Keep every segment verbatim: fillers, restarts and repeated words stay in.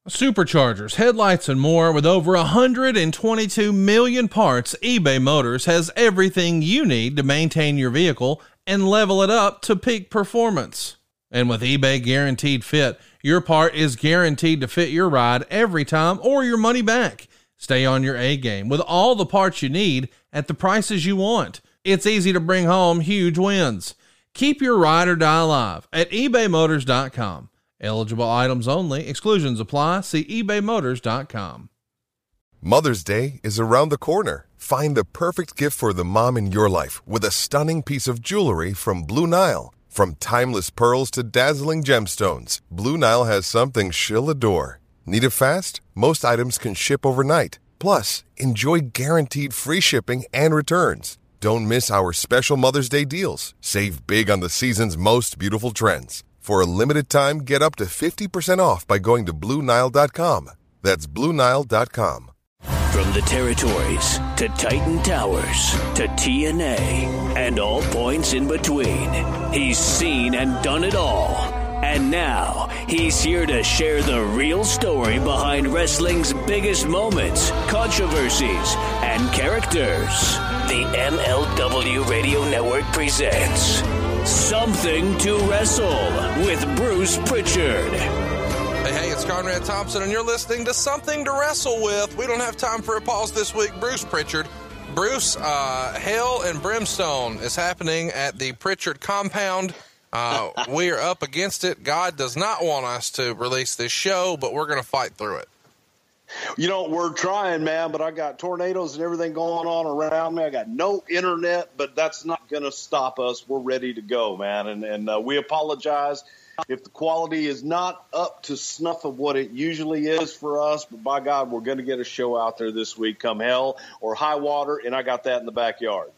Superchargers, headlights, and more. With over one hundred twenty-two million parts, eBay Motors has everything you need to maintain your vehicle and level it up to peak performance. And with eBay Guaranteed Fit, your part is guaranteed to fit your ride every time or your money back. Stay on your A game with all the parts you need at the prices you want. It's easy to bring home huge wins. Keep your ride or die alive at ebay motors dot com. Eligible items only. Exclusions apply. See ebay motors dot com. Mother's Day is around the corner. Find the perfect gift for the mom in your life with a stunning piece of jewelry from Blue Nile. From timeless pearls to dazzling gemstones, Blue Nile has something she'll adore. Need it fast? Most items can ship overnight. Plus, enjoy guaranteed free shipping and returns. Don't miss our special Mother's Day deals. Save big on the season's most beautiful trends. For a limited time, get up to fifty percent off by going to blue nile dot com. That's blue nile dot com. From the territories to Titan Towers to T N A and all points in between, he's seen and done it all. And now he's here to share the real story behind wrestling's biggest moments, controversies, and characters. The M L W Radio Network presents Something to Wrestle with Bruce Pritchard. Hey, hey, it's Conrad Thompson, and you're listening to Something to Wrestle With. We don't have time for a pause this week. Bruce Pritchard. Bruce, uh, Hell and Brimstone is happening at the Pritchard compound. Uh, we are up against it. God does not want us to release this show, but we're going to fight through it. You know, we're trying, man, but I got tornadoes and everything going on around me. I got no internet, but that's not going to stop us. We're ready to go, man, and, and uh, we apologize if the quality is not up to snuff of what it usually is for us, but by God, we're going to get a show out there this week, come hell or high water, and I got that in the backyard.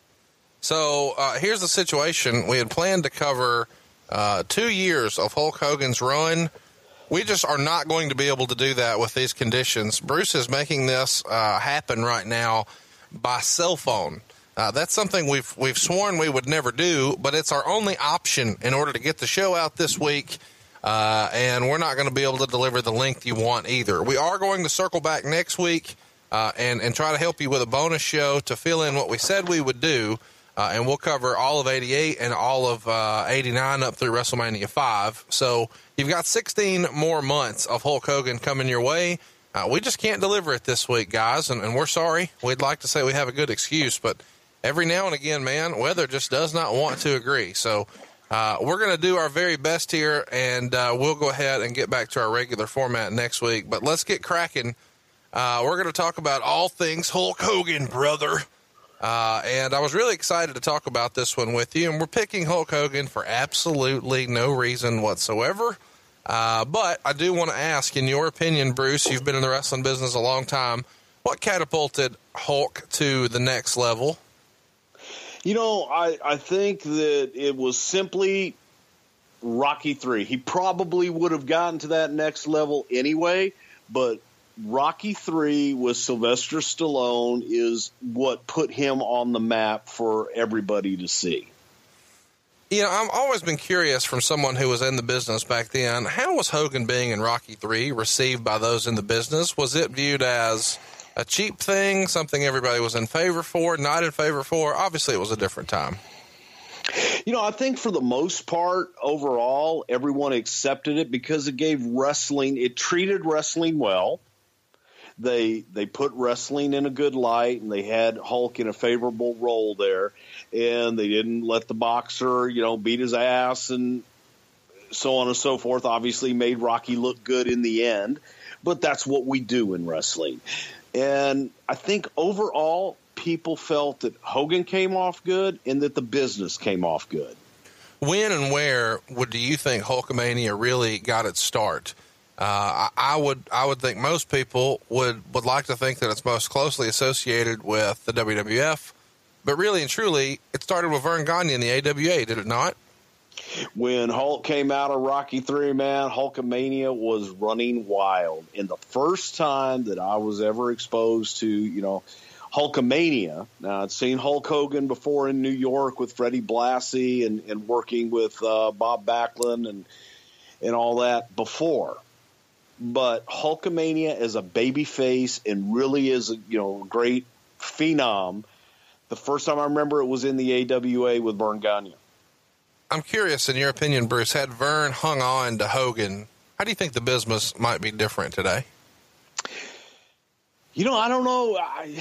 So uh, here's the situation. We had planned to cover uh, two years of Hulk Hogan's run. We just are not going to be able to do that with these conditions. Bruce is making this uh, happen right now by cell phone. Uh, that's something we've we've sworn we would never do, but it's our only option in order to get the show out this week, uh, and we're not going to be able to deliver the length you want either. We are going to circle back next week uh, and, and try to help you with a bonus show to fill in what we said we would do, uh, and we'll cover all of eighty-eight and all of uh, eighty-nine up through WrestleMania five. So you've got sixteen more months of Hulk Hogan coming your way. Uh, we just can't deliver it this week, guys, and, and we're sorry. We'd like to say we have a good excuse, but every now and again, man, weather just does not want to agree. So uh, we're going to do our very best here, and uh, we'll go ahead and get back to our regular format next week. But let's get cracking. Uh, we're going to talk about all things Hulk Hogan, brother. Uh, and I was really excited to talk about this one with you. And we're picking Hulk Hogan for absolutely no reason whatsoever. Uh, but I do want to ask, in your opinion, Bruce, you've been in the wrestling business a long time, what catapulted Hulk to the next level? You know, I, I think that it was simply Rocky three. He probably would have gotten to that next level anyway, but Rocky three with Sylvester Stallone is what put him on the map for everybody to see. You know, I've always been curious from someone who was in the business back then, how was Hogan being in Rocky three received by those in the business? Was it viewed as a cheap thing, something everybody was in favor for, not in favor for? Obviously, it was a different time. You know, I think for the most part, overall, everyone accepted it because it gave wrestling, it treated wrestling well. They they put wrestling in a good light, and they had Hulk in a favorable role there, and they didn't let the boxer, you know, beat his ass and so on and so forth. Obviously made Rocky look good in the end, but that's what we do in wrestling. And I think overall, people felt that Hogan came off good and that the business came off good. When and where would do you think Hulkamania really got its start? Uh, I, I would I would think most people would, would like to think that it's most closely associated with the W W F, but really and truly, it started with Vern Gagne in the A W A, did it not? When Hulk came out of Rocky three, man, Hulkamania was running wild. And the first time that I was ever exposed to, you know, Hulkamania, now I'd seen Hulk Hogan before in New York with Freddie Blassie and, and working with uh, Bob Backlund and and all that before. but Hulkamania as a baby face and really is a, you know, great phenom. The first time I remember it was in the A W A with Verne Gagne. I'm curious, in your opinion, Bruce, had Verne hung on to Hogan, how do you think the business might be different today? You know, I don't know. I,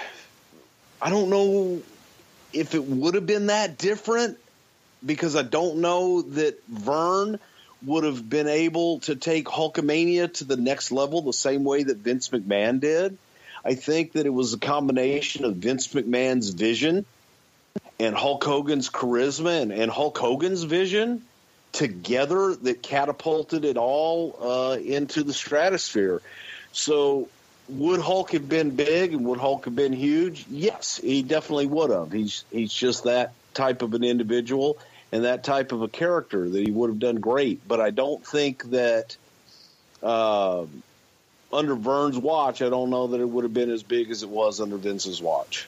I don't know if it would have been that different, because I don't know that Verne would have been able to take Hulkamania to the next level the same way that Vince McMahon did. I think that it was a combination of Vince McMahon's vision and Hulk Hogan's charisma and, and Hulk Hogan's vision together that catapulted it all uh, into the stratosphere. So would Hulk have been big and would Hulk have been huge? Yes, he definitely would have. He's he's just that type of an individual and that type of a character that he would have done great. But I don't think that uh, under Verne's watch, I don't know that it would have been as big as it was under Vince's watch.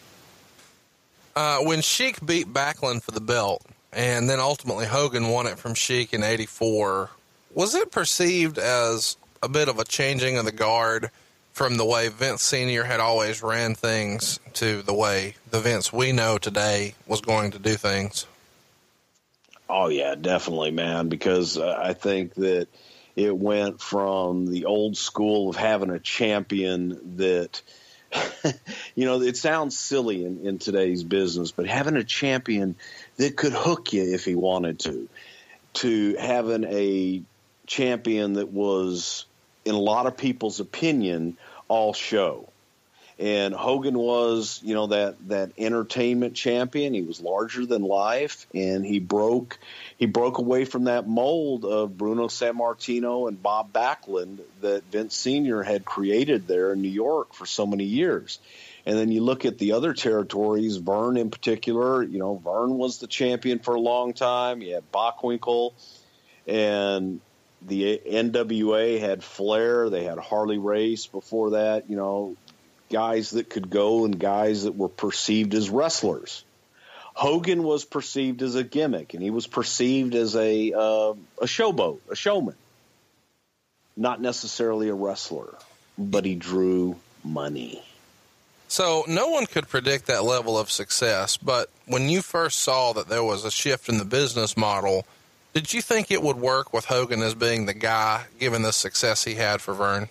Uh, when Sheik beat Backlund for the belt, and then ultimately Hogan won it from Sheik in eighty-four, was it perceived as a bit of a changing of the guard from the way Vince Senior had always ran things to the way the Vince we know today was going to do things? Oh, yeah, definitely, man, because uh, I think that it went from the old school of having a champion that, you know, it sounds silly in, in today's business, but having a champion that could hook you if he wanted to, to having a champion that was, in a lot of people's opinion, all show. And Hogan was, you know, that, that entertainment champion. He was larger than life, and he broke he broke away from that mold of Bruno Sammartino and Bob Backlund that Vince Senior had created there in New York for so many years. And then you look at the other territories, Verne in particular. You know, Verne was the champion for a long time. You had Bockwinkel, and the N W A had Flair. They had Harley Race before that, you know, guys that could go and guys that were perceived as wrestlers. Hogan was perceived as a gimmick, and he was perceived as a uh, a showboat, a showman, not necessarily a wrestler, but he drew money. So no one could predict that level of success, but when you first saw that there was a shift in the business model, did you think it would work with Hogan as being the guy, given the success he had for Verne?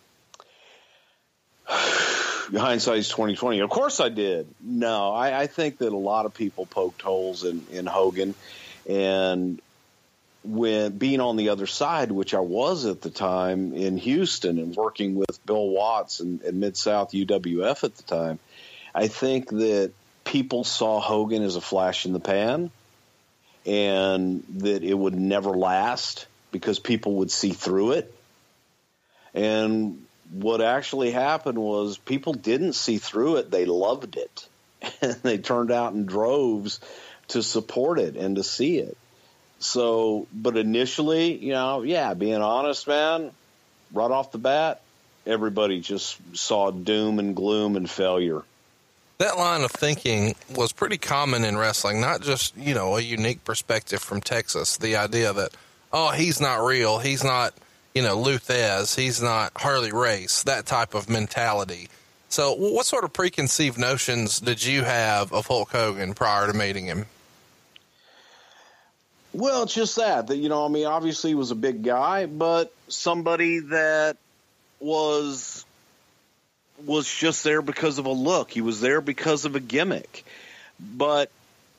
Hindsight's twenty twenty. Of course I did. No, I, I think that a lot of people poked holes in, in Hogan, and when being on the other side, which I was at the time in Houston and working with Bill Watts and, and Mid-South U W F at the time, I think that people saw Hogan as a flash in the pan and that it would never last because people would see through it. And what actually happened was people didn't see through it. They loved it. And they turned out in droves to support it and to see it. So, but initially, you know, yeah, being honest, man, right off the bat, everybody just saw doom and gloom and failure. That line of thinking was pretty common in wrestling, not just, you know, a unique perspective from Texas. The idea that, oh, he's not real. He's not, you know, Luthez. He's not Harley Race, that type of mentality. So what sort of preconceived notions did you have of Hulk Hogan prior to meeting him? Well, it's just that, that, you know, I mean, obviously he was a big guy, but somebody that was was just there because of a look. He was there because of a gimmick. But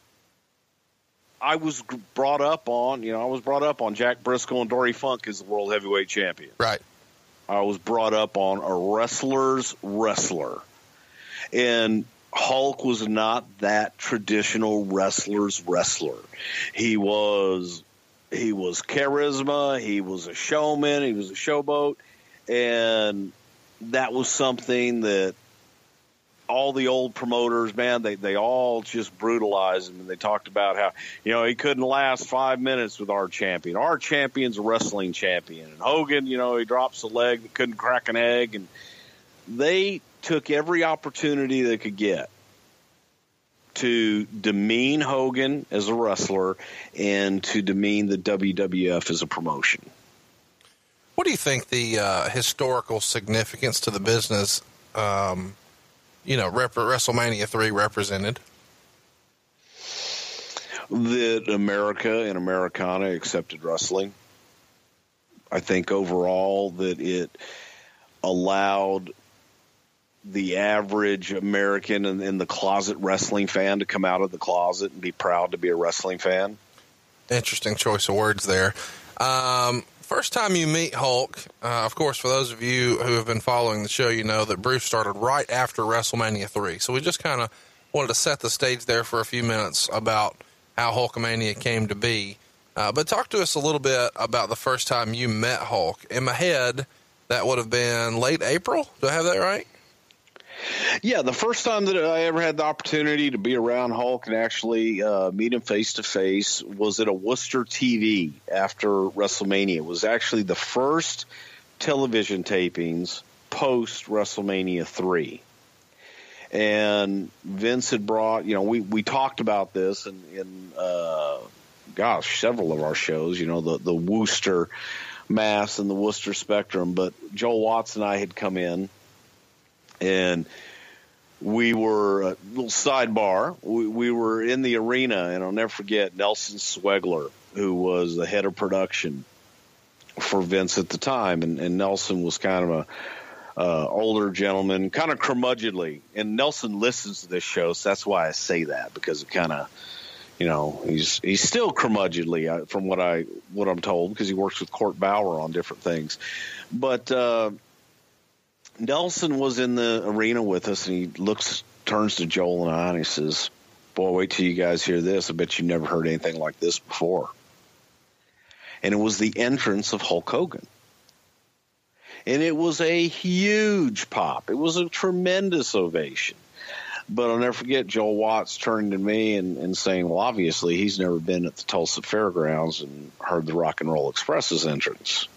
I was brought up on, you know, I was brought up on Jack Briscoe and Dory Funk as the world heavyweight champion. Right. I was brought up on a wrestler's wrestler. And Hulk was not that traditional wrestler's wrestler. He was he was charisma, he was a showman, he was a showboat, and that was something that all the old promoters, man, they, they all just brutalized him, and they talked about how, you know, he couldn't last five minutes with our champion. Our champion's a wrestling champion. And Hogan, you know, he drops a leg that couldn't crack an egg, and they took every opportunity they could get to demean Hogan as a wrestler and to demean the W W F as a promotion. What do you think the uh, historical significance to the business, um, you know, rep- WrestleMania three represented? That America and Americana accepted wrestling. I think overall that it allowed the average American and, and the closet wrestling fan to come out of the closet and be proud to be a wrestling fan. Interesting choice of words there. Um, first time you meet Hulk, uh, of course, for those of you who have been following the show, you know that Bruce started right after WrestleMania three. So we just kind of wanted to set the stage there for a few minutes about how Hulkamania came to be. Uh, but talk to us a little bit about the first time you met Hulk. In my head, that would have been late April. Do I have that right? Yeah, the first time that I ever had the opportunity to be around Hulk and actually uh, meet him face to face was at a Worcester T V after WrestleMania. It was actually the first television tapings post WrestleMania three. And Vince had brought, you know, we, we talked about this in, in uh, gosh, several of our shows, you know, the, the Worcester Mass and the Worcester Spectrum. But Joel Watts and I had come in. And we were, a little sidebar, we, we were in the arena, and I'll never forget Nelson Swegler, who was the head of production for Vince at the time. And, and Nelson was kind of a uh, older gentleman, kind of curmudgeonly. And Nelson listens to this show, so that's why I say that, because it kind of, you know, he's he's still curmudgeonly from what, I, what I'm told, because he works with Court Bauer on different things. But uh Nelson was in the arena with us, and he looks, turns to Joel and I, and he says, "Boy, wait till you guys hear this. I bet you never heard anything like this before." And it was the entrance of Hulk Hogan. And it was a huge pop. It was a tremendous ovation. But I'll never forget Joel Watts turning to me and, and saying, well, obviously he's never been at the Tulsa Fairgrounds and heard the Rock and Roll Express's entrance.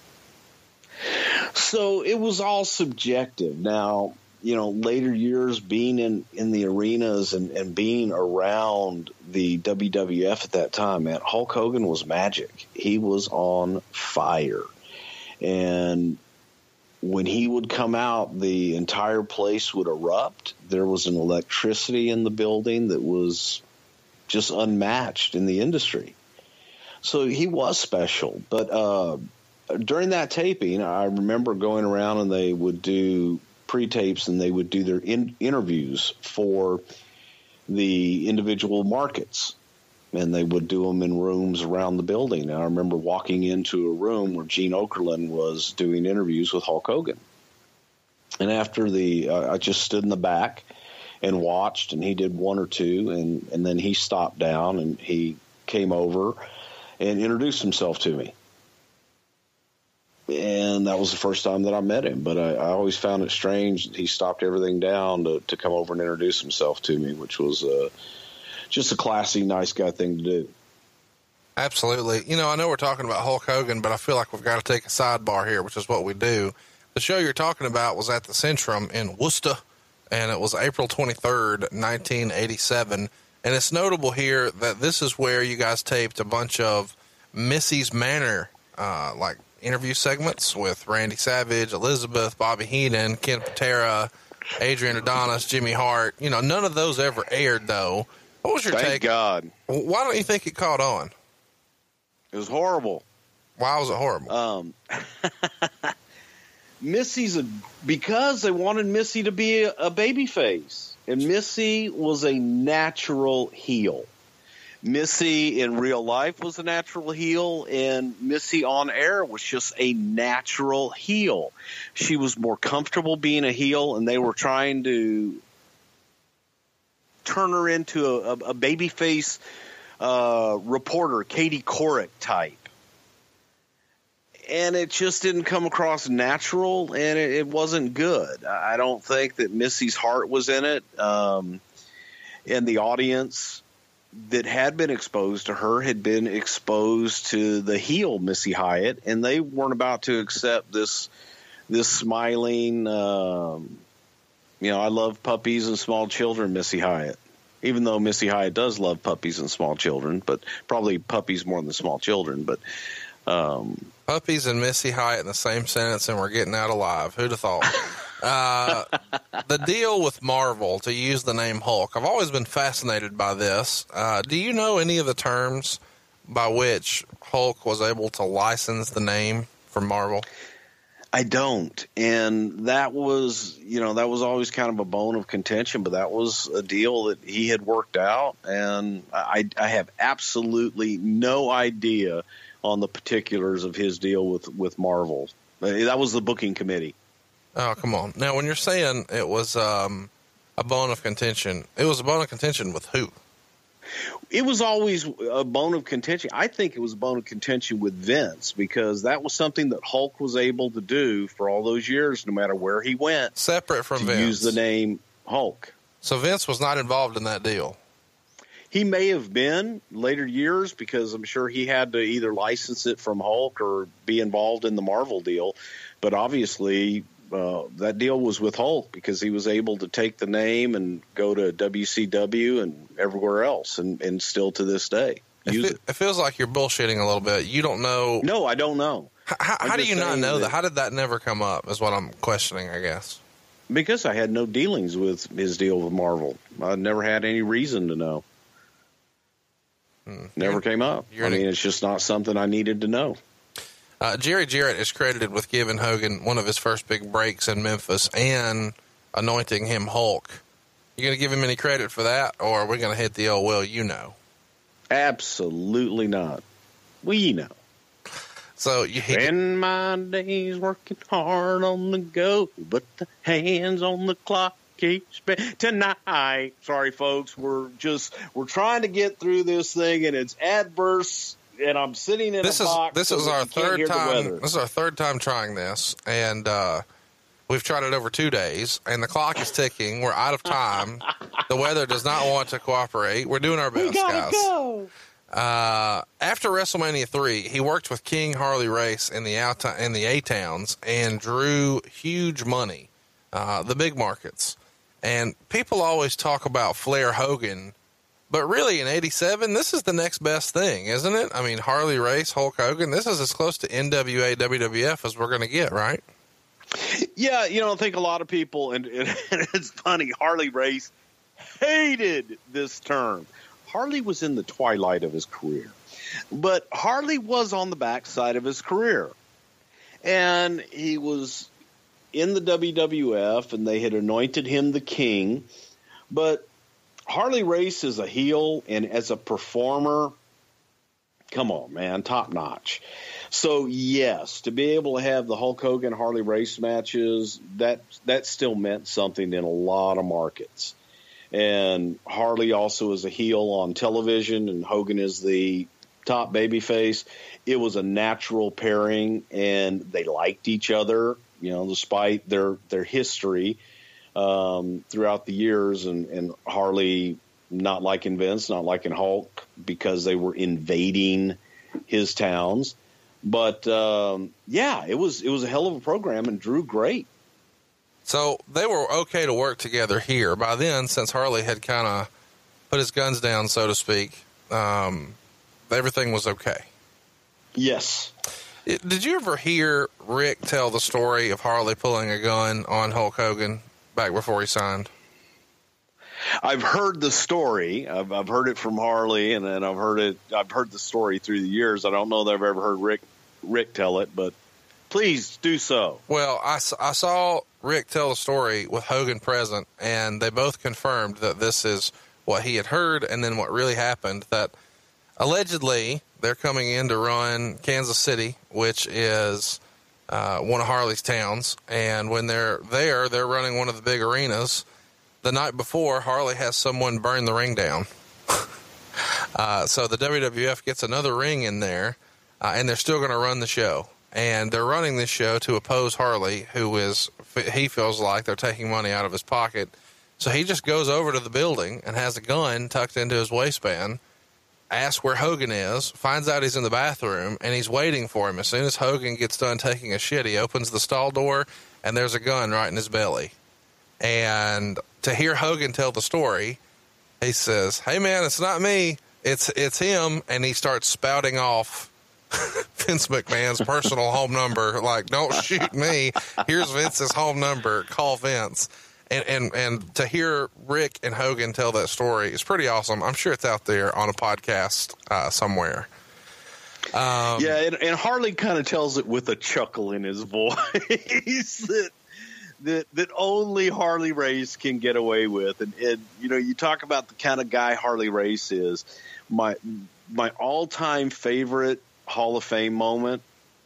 So it was all subjective. Now, you know, later years being in, in the arenas and, and being around the W W F at that time, man, Hulk Hogan was magic. He was on fire. And when he would come out, the entire place would erupt. There was an electricity in the building that was just unmatched in the industry. So he was special. But, uh, during that taping, I remember going around and they would do pre-tapes and they would do their in- interviews for the individual markets. And they would do them in rooms around the building. And I remember walking into a room where Gene Okerlund was doing interviews with Hulk Hogan. And after the, uh, I just stood in the back and watched, and he did one or two. And, and then he stopped down and he came over and introduced himself to me. And that was the first time that I met him. But I, I always found it strange that he stopped everything down to, to come over and introduce himself to me, which was uh, just a classy, nice guy thing to do. Absolutely. You know, I know we're talking about Hulk Hogan, but I feel like we've got to take a sidebar here, which is what we do. The show you're talking about was at the Centrum in Worcester, and it was April twenty-third, nineteen eighty-seven. And it's notable here that this is where you guys taped a bunch of Missy's Manor, uh, like, interview segments with Randy Savage, Elizabeth, Bobby Heenan, Ken Patera, Adrian Adonis, Jimmy Hart. You know, none of those ever aired, though. What was your Thank take? Thank God. Why don't you think it caught on? It was horrible. Why was it horrible? Um, Missy's a, because they wanted Missy to be a, a baby face. And Missy was a natural heel. Missy in real life was a natural heel, and Missy on air was just a natural heel. She was more comfortable being a heel, and they were trying to turn her into a, a babyface uh, reporter, Katie Couric type. And it just didn't come across natural, and it, it wasn't good. I don't think that Missy's heart was in it, um, and the audience that had been exposed to her had been exposed to the heel Missy Hyatt, and they weren't about to accept this this smiling, um, you know, I love puppies and small children, Missy Hyatt. Even though Missy Hyatt does love puppies and small children, but probably puppies more than small children. But Um, Puppies and Missy Hyatt in the same sentence, and we're getting out alive. Who'd have thought? uh, the deal with Marvel to use the name Hulk. I've always been fascinated by this. Uh, do you know any of the terms by which Hulk was able to license the name for Marvel? I don't. And that was, you know, that was always kind of a bone of contention, but that was a deal that he had worked out. And I, I have absolutely no idea on the particulars of his deal with, with Marvel. That was the booking committee. Oh, come on. Now, when you're saying it was um, a bone of contention, it was a bone of contention with who? It was always a bone of contention. I think it was a bone of contention with Vince, because that was something that Hulk was able to do for all those years, no matter where he went. Separate from to Vince. Use the name Hulk. So Vince was not involved in that deal. He may have been later years, because I'm sure he had to either license it from Hulk or be involved in the Marvel deal. But obviously, uh, that deal was with Hulk, because he was able to take the name and go to W C W and everywhere else, and, and still to this day use it, it. It feels like you're bullshitting a little bit. You don't know. No, I don't know. How, how do you not know that? that? How did that never come up is what I'm questioning, I guess. Because I had no dealings with his deal with Marvel. I never had any reason to know. Hmm. Never you're, came up. I mean, a, it's just not something I needed to know. Uh, Jerry Jarrett is credited with giving Hogan one of his first big breaks in Memphis and anointing him Hulk. You going to give him any credit for that, or are we going to hit the old, well, you know? Absolutely not. We know. So you hit spend my days working hard on the go, but the hands on the clock keep spinning tonight. Sorry, folks. We're just we're trying to get through this thing, and it's adverse. And I'm sitting in this a is, box. This so is our third time. This is our third time trying this, and uh, we've tried it over two days. And the clock is ticking. We're out of time. The weather does not want to cooperate. We're doing our best, we gotta guys. Go. Uh, after WrestleMania three, he worked with King Harley Race in the out in the A towns and drew huge money, uh, the big markets. And people always talk about Flair Hogan. But really, in eighty-seven, this is the next best thing, isn't it? I mean, Harley Race, Hulk Hogan, this is as close to N W A, W W F as we're going to get, right? Yeah, you know, I think a lot of people, and, and it's funny, Harley Race hated this term. Harley was in the twilight of his career. But Harley was on the backside of his career. And he was in the W W F, and they had anointed him the king. But Harley Race is a heel, and as a performer, come on, man, top notch. So, yes, to be able to have the Hulk Hogan Harley Race matches, that that still meant something in a lot of markets. And Harley also is a heel on television, and Hogan is the top babyface. It was a natural pairing, and they liked each other, you know, despite their their history. Um, throughout the years, and, and Harley not liking Vince, not liking Hulk, because they were invading his towns. But um, yeah, it was it was a hell of a program, and drew great. So they were okay to work together here. By then, since Harley had kind of put his guns down, so to speak, um, everything was okay. Yes. It, did you ever hear Rick tell the story of Harley pulling a gun on Hulk Hogan back before he signed? I've heard the story. I've, I've heard it from Harley, and then I've heard it. I've heard the story through the years. I don't know that I've ever heard Rick Rick tell it, but please do so. Well, I, I saw Rick tell the story with Hogan present, and they both confirmed that this is what he had heard, and then what really happened. That allegedly they're coming in to run Kansas City, which is Uh, one of Harley's towns, and when they're there, they're running one of the big arenas. The night before, Harley has someone burn the ring down. uh, so the W W F gets another ring in there, uh, and they're still going to run the show. And they're running this show to oppose Harley, who is, he feels like they're taking money out of his pocket. So he just goes over to the building and has a gun tucked into his waistband, asks where Hogan is, finds out he's in the bathroom, and he's waiting for him. As soon as Hogan gets done taking a shit, he opens the stall door, and there's a gun right in his belly. And to hear Hogan tell the story, he says, "Hey, man, it's not me. It's it's him." And he starts spouting off Vince McMahon's personal home number. Like, don't shoot me. Here's Vince's home number. Call Vince. And, and, and to hear Rick and Hogan tell that story is pretty awesome. I'm sure it's out there on a podcast uh, somewhere. Um, yeah, and, and Harley kind of tells it with a chuckle in his voice that, that that only Harley Race can get away with. And, and you know, you talk about the kind of guy Harley Race is. My my all time favorite Hall of Fame moment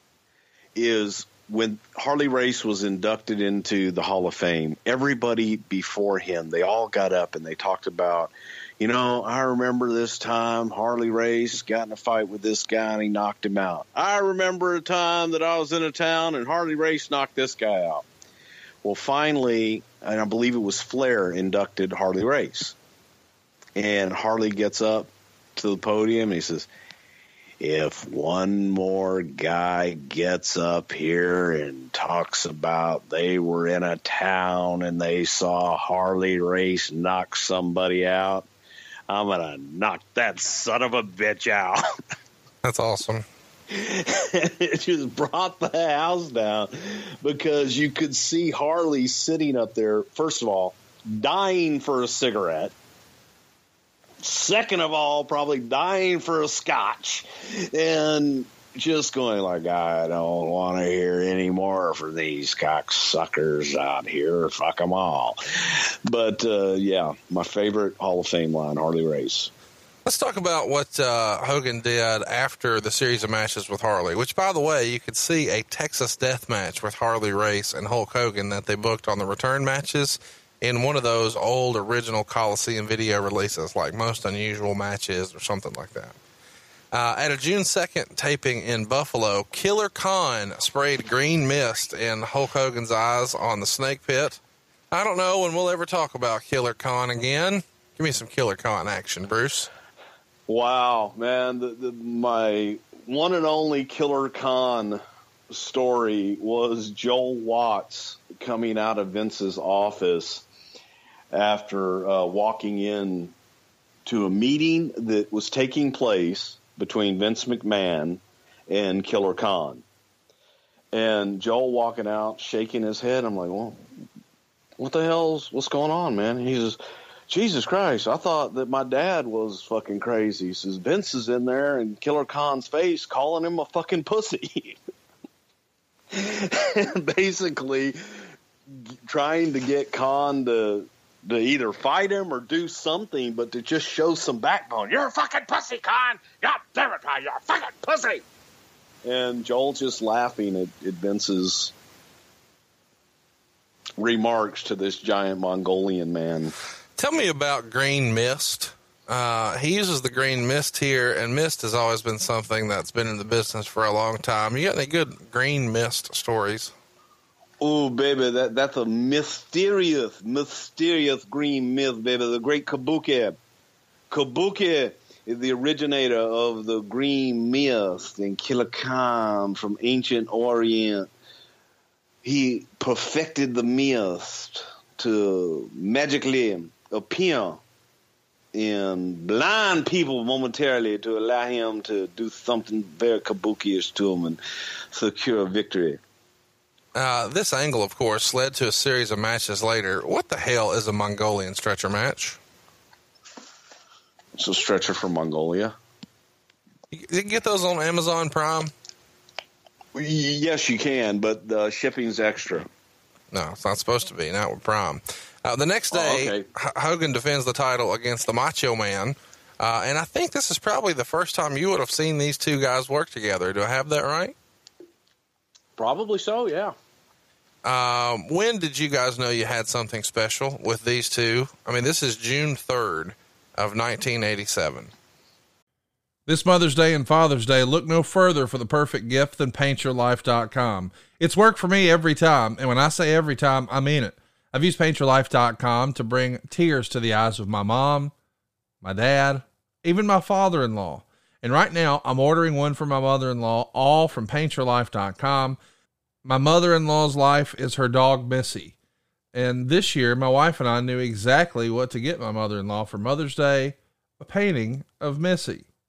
is when Harley Race was inducted into the Hall of Fame. Everybody before him, they all got up and they talked about, you know, I remember this time Harley Race got in a fight with this guy and he knocked him out. I remember a time that I was in a town and Harley Race knocked this guy out. Well, finally, and I believe it was Flair inducted Harley Race. And Harley gets up to the podium and he says, if one more guy gets up here and talks about they were in a town and they saw Harley Race knock somebody out, I'm going to knock that son of a bitch out. That's awesome. It just brought the house down because you could see Harley sitting up there, first of all, dying for a cigarette. Second of all, probably dying for a scotch and just going like, I don't want to hear any more from these cocksuckers out here. Fuck them all. But, uh, yeah, my favorite Hall of Fame line, Harley Race. Let's talk about what uh, Hogan did after the series of matches with Harley, which, by the way, you could see a Texas death match with Harley Race and Hulk Hogan that they booked on the return matches in one of those old original Coliseum video releases, like Most Unusual Matches or something like that. Uh, at a June second taping in Buffalo, Killer Khan sprayed green mist in Hulk Hogan's eyes on the snake pit. I don't know when we'll ever talk about Killer Khan again. Give me some Killer Khan action, Bruce. Wow, man. The, the, my one and only Killer Khan story was Joel Watts coming out of Vince's office after uh, walking in to a meeting that was taking place between Vince McMahon and Killer Khan. And Joel walking out, shaking his head. I'm like, well, what the hell's, what's going on, man? He says, Jesus Christ, I thought that my dad was fucking crazy. He says, Vince is in there and Killer Khan's face calling him a fucking pussy. Basically trying to get Khan to to either fight him or do something, but to just show some backbone. You're a fucking pussy, Khan. God damn it, you're a fucking pussy. And Joel just laughing at, at Vince's remarks to this giant Mongolian man. Tell me about green mist. Uh, he uses the green mist here, and mist has always been something that's been in the business for a long time. You got any good green mist stories? Oh, baby, that that's a mysterious, mysterious green mist, baby. The great Kabuki. Kabuki is the originator of the green mist and Killer Khan from ancient Orient. He perfected the mist to magically appear and blind people momentarily to allow him to do something very kabuki-ish to them and secure a victory. Uh, this angle, of course, led to a series of matches later. What the hell is a Mongolian stretcher match? It's a stretcher from Mongolia. You, you can get those on Amazon Prime? Yes, you can, but the shipping's extra. No, it's not supposed to be, not with Prime. Uh, the next day, oh, okay. H- Hogan defends the title against the Macho Man. Uh, and I think this is probably the first time you would have seen these two guys work together. Do I have that right? Probably so, yeah. Um, when did you guys know you had something special with these two? I mean, this is June third of nineteen eighty-seven. This Mother's Day and Father's Day, look no further for the perfect gift than paint your life dot com. It's worked for me every time, and when I say every time, I mean it. I've used paint your life dot com to bring tears to the eyes of my mom, my dad, even my father-in-law. And right now, I'm ordering one for my mother-in-law, all from paint your life dot com. My mother-in-law's life is her dog, Missy. And this year, my wife and I knew exactly what to get my mother-in-law for Mother's Day, a painting of Missy.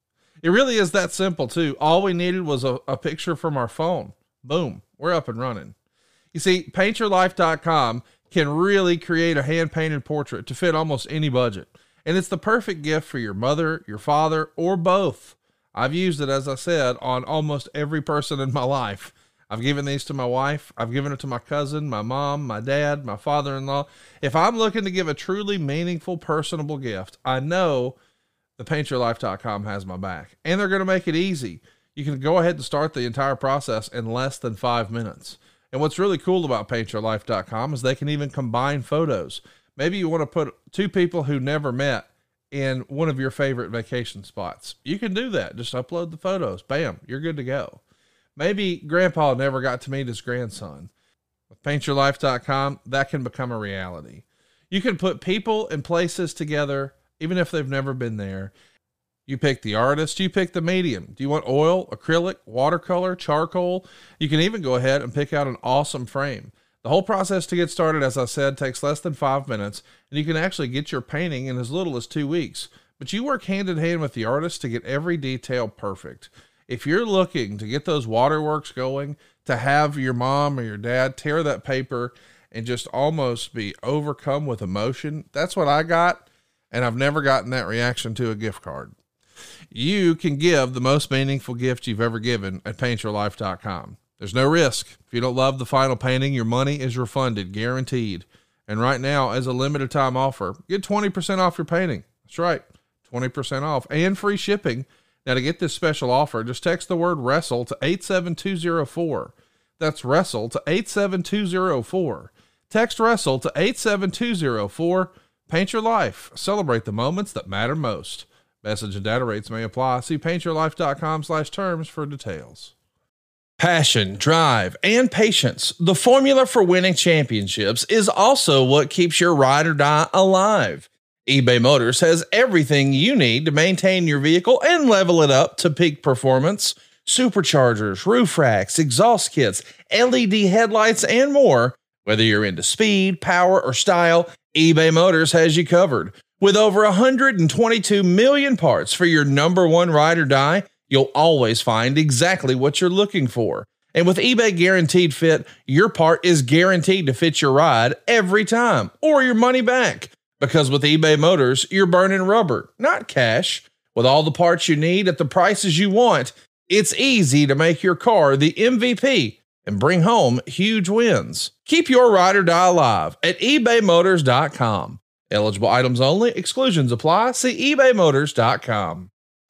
It really is that simple too. All we needed was a, a picture from our phone. Boom, we're up and running. You see, paint your life dot com can really create a hand-painted portrait to fit almost any budget. And it's the perfect gift for your mother, your father, or both. I've used it, as I said, on almost every person in my life. I've given these to my wife. I've given it to my cousin, my mom, my dad, my father-in-law. If I'm looking to give a truly meaningful, personable gift, I know the paint your life dot com has my back, and they're going to make it easy. You can go ahead and start the entire process in less than five minutes. And what's really cool about paint your life dot com is they can even combine photos. Maybe you want to put two people who never met in one of your favorite vacation spots. You can do that. Just upload the photos. Bam, you're good to go. Maybe grandpa never got to meet his grandson. With paint your life dot com, that can become a reality. You can put people and places together, even if they've never been there. You pick the artist, you pick the medium. Do you want oil, acrylic, watercolor, charcoal? You can even go ahead and pick out an awesome frame. The whole process to get started, as I said, takes less than five minutes, and you can actually get your painting in as little as two weeks. But you work hand in hand with the artist to get every detail perfect. If you're looking to get those waterworks going, to have your mom or your dad tear that paper and just almost be overcome with emotion, that's what I got, and I've never gotten that reaction to a gift card. You can give the most meaningful gift you've ever given at paint your life dot com. There's no risk. If you don't love the final painting, your money is refunded, guaranteed. And right now, as a limited time offer, get twenty percent off your painting. That's right, twenty percent off and free shipping. Now, to get this special offer, just text the word wrestle to eight seven two zero four. That's wrestle to eight seven two zero four. Text wrestle to eight seven two zero four. Paint your life. Celebrate the moments that matter most. Message and data rates may apply. See paint your life dot com slash terms for details. Passion, drive, and patience. The formula for winning championships is also what keeps your ride or die alive. eBay Motors has everything you need to maintain your vehicle and level it up to peak performance. Superchargers, roof racks, exhaust kits, L E D headlights, and more. Whether you're into speed, power, or style, eBay Motors has you covered. With over one hundred twenty-two million parts for your number one ride or die, you'll always find exactly what you're looking for. And with eBay Guaranteed Fit, your part is guaranteed to fit your ride every time, or your money back. Because with eBay Motors, you're burning rubber, not cash. With all the parts you need at the prices you want, it's easy to make your car the M V P and bring home huge wins. Keep your ride or die alive at ebay motors dot com. Eligible items only. Exclusions apply. See ebay motors dot com.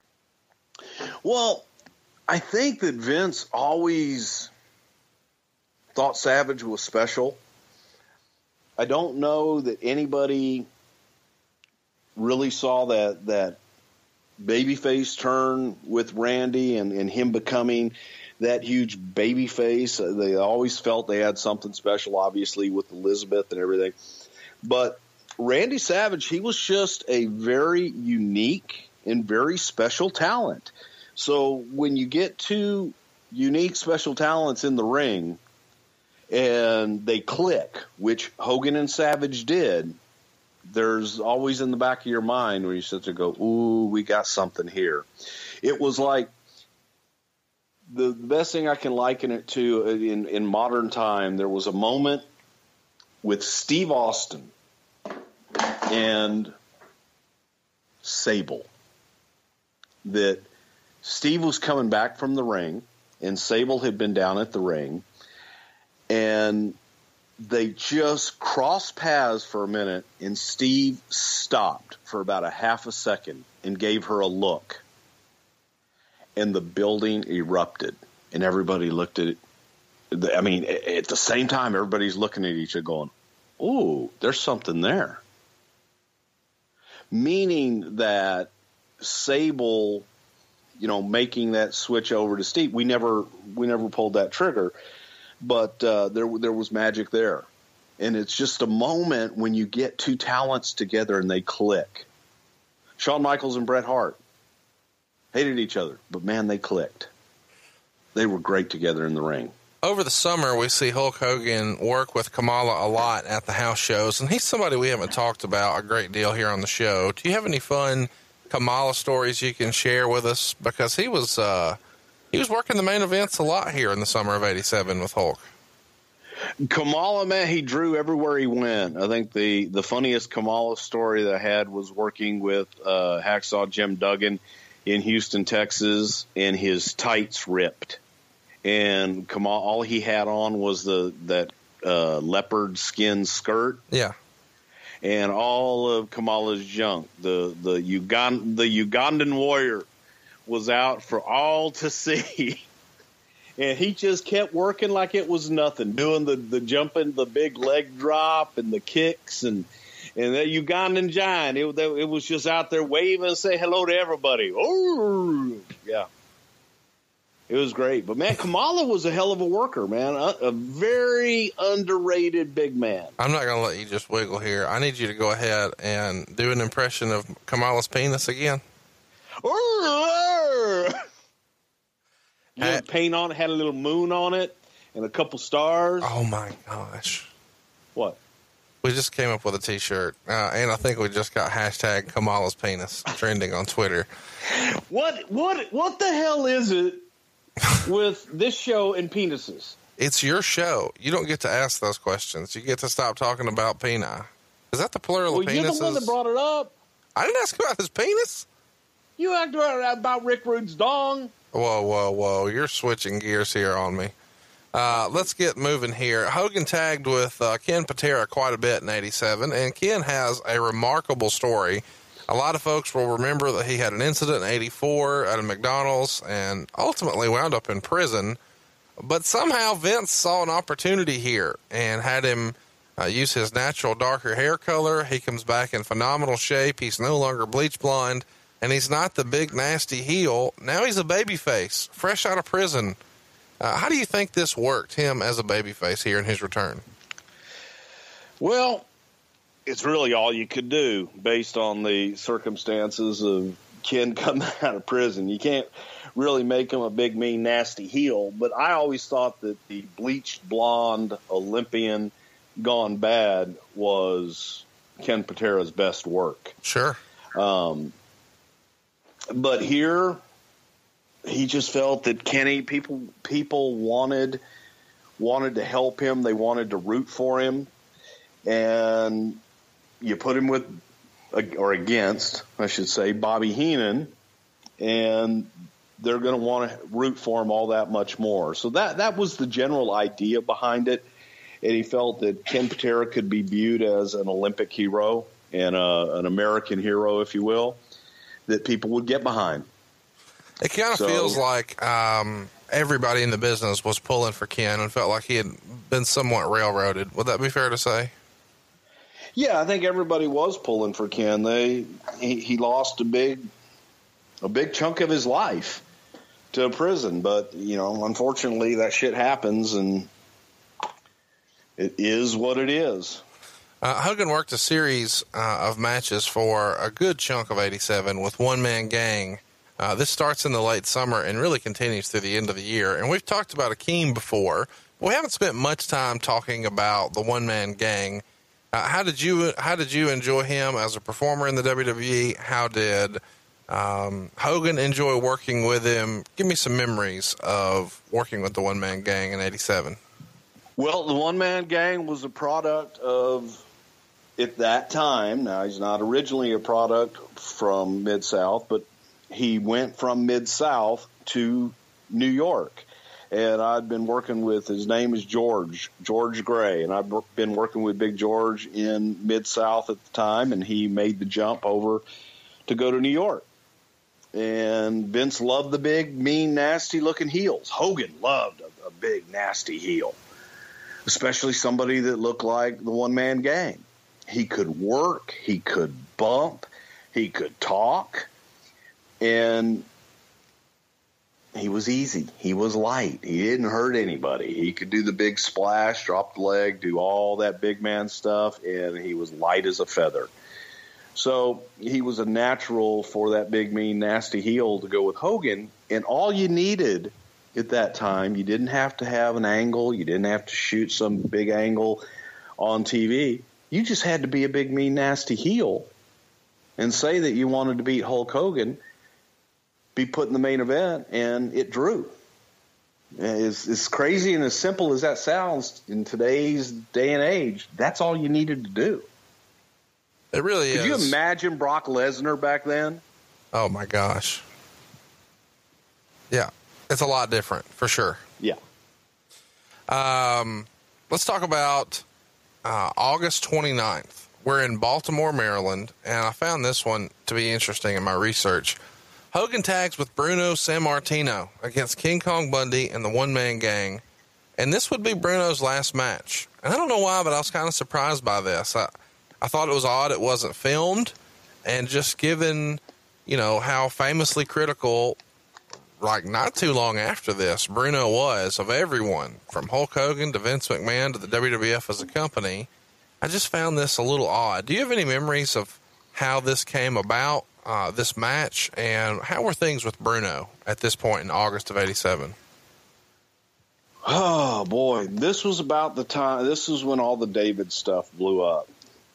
Well, I think that Vince always thought Savage was special. I don't know that anybody really saw that that babyface turn with Randy and, and him becoming that huge babyface. They always felt they had something special, obviously, with Elizabeth and everything. But Randy Savage, he was just a very unique and very special talent. So when you get two unique special talents in the ring and they click, which Hogan and Savage did, there's always in the back of your mind where you sit there and go, ooh, we got something here. It was like the, the best thing I can liken it to in, in modern time, there was a moment with Steve Austin and Sable that Steve was coming back from the ring and Sable had been down at the ring, and they just crossed paths for a minute, and Steve stopped for about a half a second and gave her a look, and the building erupted, and everybody looked at it. I mean, at the same time, everybody's looking at each other going, ooh, there's something there. Meaning that Sable, you know, making that switch over to Steve, we never we never pulled that trigger, but uh, there there was magic there, and it's just a moment when you get two talents together and they click. Shawn Michaels and Bret Hart hated each other, but man, they clicked. They were great together in the ring. Over the summer, we see Hulk Hogan work with Kamala a lot at the house shows, and he's somebody we haven't talked about a great deal here on the show. Do you have any fun Kamala stories you can share with us? Because he was uh, he was working the main events a lot here in the summer of eighty-seven with Hulk. Kamala, man, he drew everywhere he went. I think the, the funniest Kamala story that I had was working with uh, Hacksaw Jim Duggan in Houston, Texas, and his tights ripped. And Kamala, all he had on was the that uh, leopard skin skirt. Yeah. And all of Kamala's junk, the the Ugand the Ugandan warrior, was out for all to see. And he just kept working like it was nothing, doing the, the jumping, the big leg drop and the kicks. And and that Ugandan giant, it, it was just out there waving and say hello to everybody. Oh, yeah. It was great. But, man, Kamala was a hell of a worker, man. A, a very underrated big man. I'm not going to let you just wiggle here. I need you to go ahead and do an impression of Kamala's penis again. You had paint on it, had a little moon on it, and a couple stars. Oh, my gosh. What? We just came up with a T-shirt, uh, and I think we just got hashtag Kamala's penis trending on Twitter. What What? What the hell is it with this show and penises? It's your show. You don't get to ask those questions. You get to stop talking about peni. Is that the plural well, of penises? You're the one that brought it up. I didn't ask about his penis. You asked about, about Rick Rude's dong. Whoa, whoa, whoa. You're switching gears here on me. Uh, let's get moving here. Hogan tagged with uh, Ken Patera quite a bit in eighty-seven, and Ken has a remarkable story. A lot of folks will remember that he had an incident in eighty-four at a McDonald's and ultimately wound up in prison. But somehow Vince saw an opportunity here and had him uh, use his natural darker hair color. He comes back in phenomenal shape. He's no longer bleach blonde. And he's not the big, nasty heel. Now he's a babyface, fresh out of prison. Uh, how do you think this worked, him as a babyface here in his return? Well, it's really all you could do based on the circumstances of Ken coming out of prison. You can't really make him a big, mean, nasty heel. But I always thought that the bleached blonde Olympian gone bad was Ken Patera's best work. Sure. Um, But here, he just felt that Kenny people people wanted wanted to help him. They wanted to root for him, and you put him with or against, I should say, Bobby Heenan, and they're going to want to root for him all that much more. So that that was the general idea behind it, and he felt that Ken Patera could be viewed as an Olympic hero and a, an American hero, if you will, that people would get behind. It kind of so, feels like um, everybody in the business was pulling for Ken and felt like he had been somewhat railroaded. Would that be fair to say? Yeah, I think everybody was pulling for Ken. They he, he lost a big a big chunk of his life to prison, but you know, unfortunately, that shit happens, and it is what it is. Uh, Hogan worked a series uh, of matches for a good chunk of eighty-seven with One Man Gang. Uh, this starts in the late summer and really continues through the end of the year. And we've talked about Akeem before, but we haven't spent much time talking about the One Man Gang. Uh, how did you how did you enjoy him as a performer in the W W E? How did um, Hogan enjoy working with him? Give me some memories of working with the One Man Gang in eighty-seven. Well, the One Man Gang was a product of, at that time, now he's not originally a product from Mid-South, but he went from Mid-South to New York. And I'd been working with, his name is George, George Gray, and I'd been working with Big George in Mid-South at the time, and he made the jump over to go to New York. And Vince loved the big, mean, nasty-looking heels. Hogan loved a, a big, nasty heel, especially somebody that looked like the One Man Gang. He could work, he could bump, he could talk, and he was easy. He was light. He didn't hurt anybody. He could do the big splash, drop the leg, do all that big man stuff, and he was light as a feather. So he was a natural for that big, mean, nasty heel to go with Hogan, and all you needed at that time, you didn't have to have an angle. You didn't have to shoot some big angle on T V. You just had to be a big, mean, nasty heel, and say that you wanted to beat Hulk Hogan, be put in the main event, and it drew. As, as crazy and as simple as that sounds in today's day and age, that's all you needed to do. It really Could is. you imagine Brock Lesnar back then? Oh, my gosh. Yeah, it's a lot different, for sure. Yeah. Um, let's talk about uh, August twenty-ninth. We're in Baltimore, Maryland, and I found this one to be interesting in my research. Hogan tags with Bruno Sammartino against King Kong Bundy and the One Man Gang, and this would be Bruno's last match. And I don't know why, but I was kind of surprised by this. I, I thought it was odd it wasn't filmed, and just given, you know, how famously critical, like not too long after this, Bruno was of everyone, from Hulk Hogan to Vince McMahon to the W W F as a company, I just found this a little odd. Do you have any memories of how this came about? Uh, this match, and how were things with Bruno at this point in August of eighty-seven? Oh, boy. This was about the time, this was when all the David stuff blew up.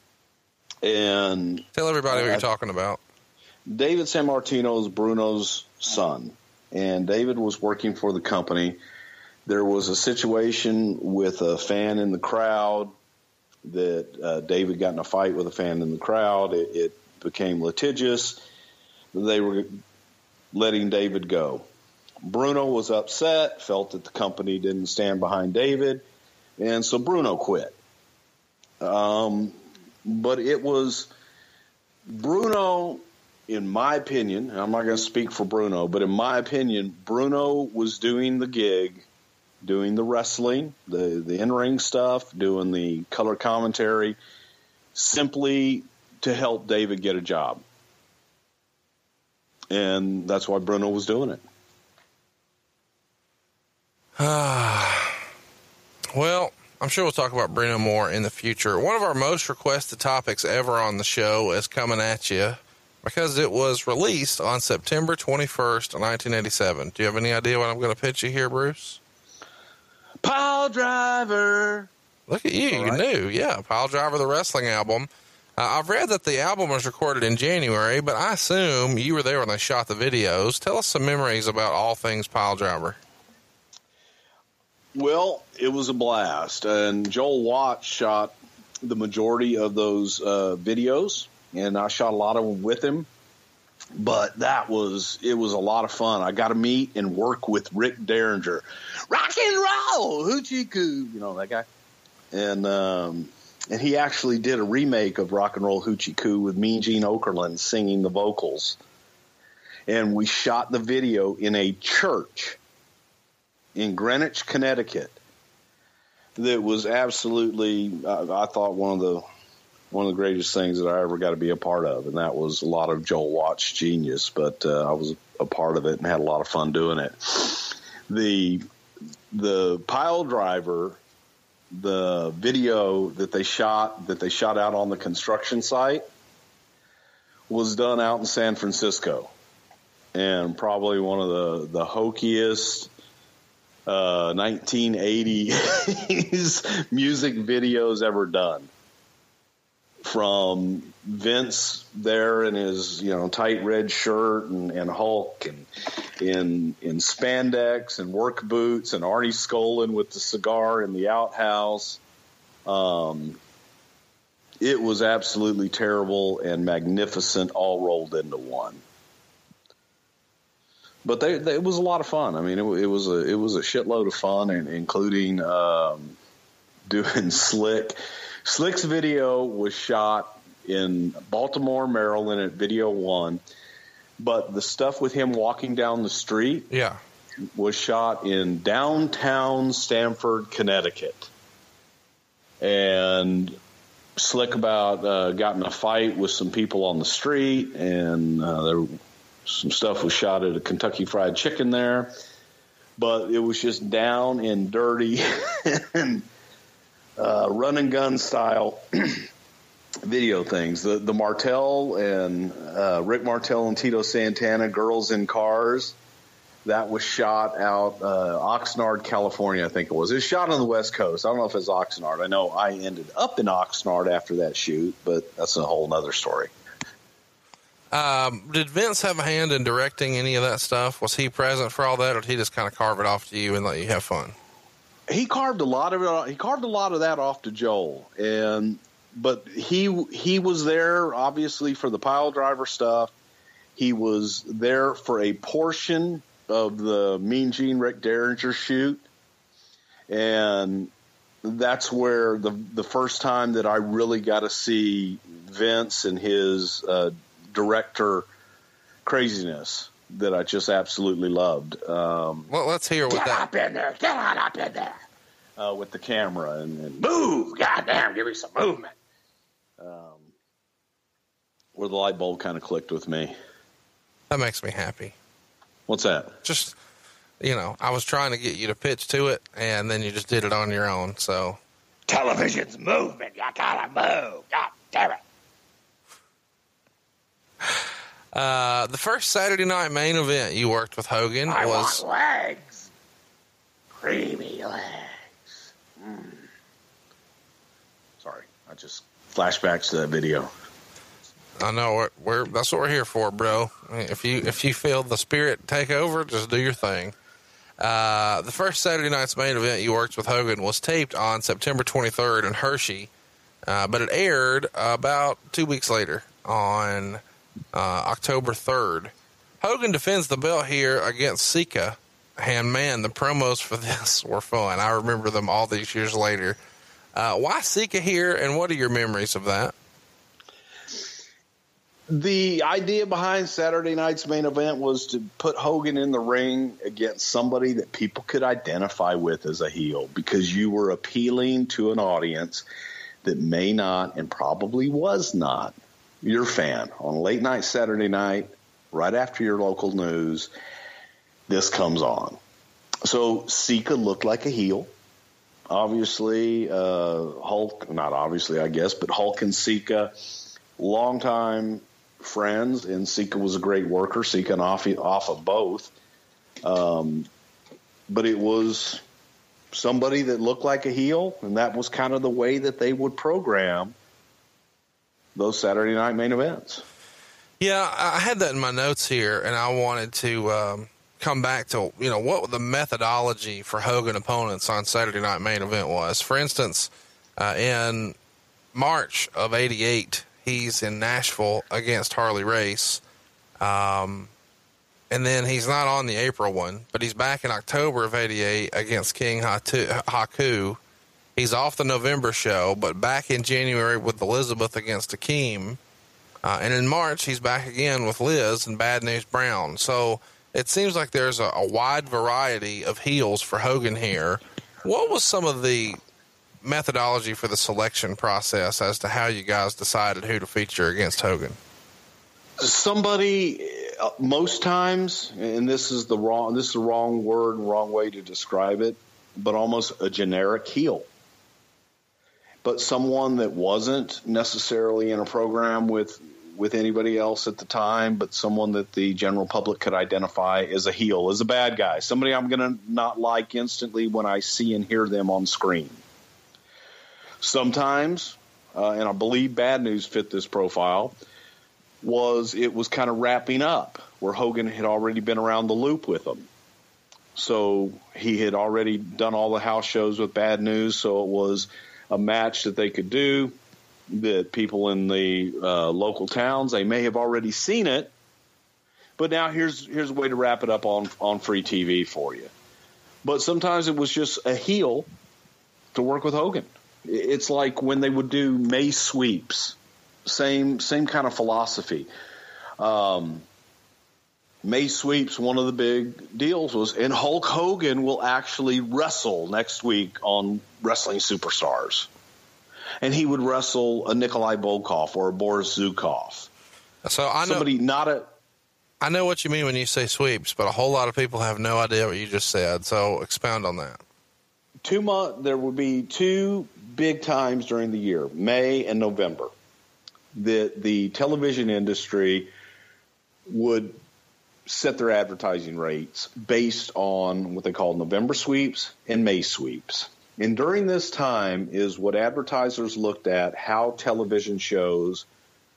And Tell everybody uh, what you're talking about. David Sammartino is Bruno's son, and David was working for the company. There was a situation with a fan in the crowd that uh, David got in a fight with a fan in the crowd. It, it became litigious. They were letting David go. Bruno was upset, felt that the company didn't stand behind David, and so Bruno quit. Um, but it was Bruno, in my opinion, and I'm not going to speak for Bruno, but in my opinion, Bruno was doing the gig, doing the wrestling, the, the in-ring stuff, doing the color commentary, simply to help David get a job. And that's why Bruno was doing it. Well, I'm sure we'll talk about Bruno more in the future. One of our most requested topics ever on the show is coming at you because it was released on September twenty-first, nineteen eighty-seven. Do you have any idea what I'm going to pitch you here, Bruce? Pile Driver. Look at you. All You right. knew. Yeah, Pile Driver, the wrestling album. Uh, I've read that the album was recorded in January, but I assume you were there when they shot the videos. Tell us some memories about all things Pile Driver. Well, it was a blast. And Joel Watts shot the majority of those uh, videos, and I shot a lot of them with him. But that was, it was a lot of fun. I got to meet and work with Rick Derringer. Rock and roll, hoochie coo, you know, that guy. And, um, and he actually did a remake of Rock and Roll Hoochie Coo with Mean Gene Okerlund singing the vocals. And we shot the video in a church in Greenwich, Connecticut. That was absolutely, I, I thought, one of the one of the greatest things that I ever got to be a part of, and that was a lot of Joel Watts' genius. But uh, I was a part of it and had a lot of fun doing it. The the Pile Driver, the video that they shot that they shot out on the construction site, was done out in San Francisco, and probably one of the the hokiest uh, nineteen eighties music videos ever done. From Vince there in his, you know, tight red shirt and, and Hulk and in in spandex and work boots and Arnie Skolin with the cigar in the outhouse. Um, it was absolutely terrible and magnificent, all rolled into one. But they, they, it was a lot of fun. I mean, it, it was a it was a shitload of fun, and including um, doing Slick. Slick's video was shot in Baltimore, Maryland at Video One, but the stuff with him walking down the street Yeah. was shot in downtown Stamford, Connecticut. And Slick about uh, got in a fight with some people on the street, and uh, there some stuff was shot at a Kentucky Fried Chicken there, but it was just down and dirty and Uh, run and gun style video things. The the Martel and uh, Rick Martel and Tito Santana, Girls in Cars, that was shot out uh, Oxnard, California, I think it was. It was shot on the West Coast. I don't know if it's Oxnard. I know I ended up in Oxnard after that shoot, but that's a whole nother story. Um, did Vince have a hand in directing any of that stuff? Was he present for all that, or did he just kind of carve it off to you and let you have fun? He carved a lot of it. He carved a lot of that off to Joel, and but he he was there obviously for the pile driver stuff. He was there for a portion of the Mean Gene Rick Derringer shoot, and that's where the the first time that I really got to see Vince and his uh, director craziness that I just absolutely loved. Um, well, let's hear what get that. up in there, get on up in there, uh, with the camera and, and move. Goddamn, give me some movement. Um, where the light bulb kind of clicked with me. That makes me happy. What's that? Just, you know, I was trying to get you to pitch to it, and then you just did it on your own. So, television's movement. You gotta move. God damn it. Uh, the first Saturday night main event you worked with Hogan I was want legs, creamy legs. Mm. Sorry, I just flashbacks to that video. I know we're, we're that's what we're here for, bro. If you if you feel the spirit take over, just do your thing. Uh, the first Saturday night's main event you worked with Hogan was taped on September twenty-third in Hershey, uh, but it aired about two weeks later on uh, October third. Hogan defends the belt here against Sika, and man, the promos for this were fun. I remember them all these years later. Uh, why Sika here, and what are your memories of that? The idea behind Saturday night's main event was to put Hogan in the ring against somebody that people could identify with as a heel, because you were appealing to an audience that may not and probably was not your fan. On a late night Saturday night, right after your local news, this comes on. So Sika looked like a heel. Obviously, uh, Hulk, not obviously, I guess, but Hulk and Sika, longtime friends, and Sika was a great worker. Sika and off, off of both. Um, but it was somebody that looked like a heel, and that was kind of the way that they would program those Saturday night main events. Yeah, I had that in my notes here, and I wanted to um, come back to, you know, what the methodology for Hogan opponents on Saturday night main event was. For instance, uh, in March of eighty-eight, he's in Nashville against Harley Race. Um, and then he's not on the April one, but he's back in October of eighty-eight against King Haku. He's off the November show, but back in January with Elizabeth against Akeem. Uh, and in March, he's back again with Liz and Bad News Brown. So it seems like there's a, a wide variety of heels for Hogan here. What was some of the methodology for the selection process as to how you guys decided who to feature against Hogan? Somebody, most times, and this is the wrong, this is the wrong word and wrong way to describe it, but almost a generic heel. But someone that wasn't necessarily in a program with with anybody else at the time, but someone that the general public could identify as a heel, as a bad guy, somebody I'm going to not like instantly when I see and hear them on screen. Sometimes, uh, and I believe Bad News fit this profile, was it was kind of wrapping up where Hogan had already been around the loop with them. So he had already done all the house shows with Bad News, so it was a match that they could do that people in the uh, local towns, they may have already seen it, but now here's here's a way to wrap it up on, on free T V for you. But sometimes it was just a heel to work with Hogan. It's like when they would do May sweeps, same same kind of philosophy. Um, May sweeps, one of the big deals was, and Hulk Hogan will actually wrestle next week on Wrestling Superstars. And he would wrestle a Nikolai Volkov or a Boris Zukov. So I know somebody not a. I know what you mean when you say sweeps, but a whole lot of people have no idea what you just said. So expound on that. Two month, there would be two big times during the year, May and November, that the television industry would set their advertising rates based on what they call November sweeps and May sweeps. And during this time is what advertisers looked at, how television shows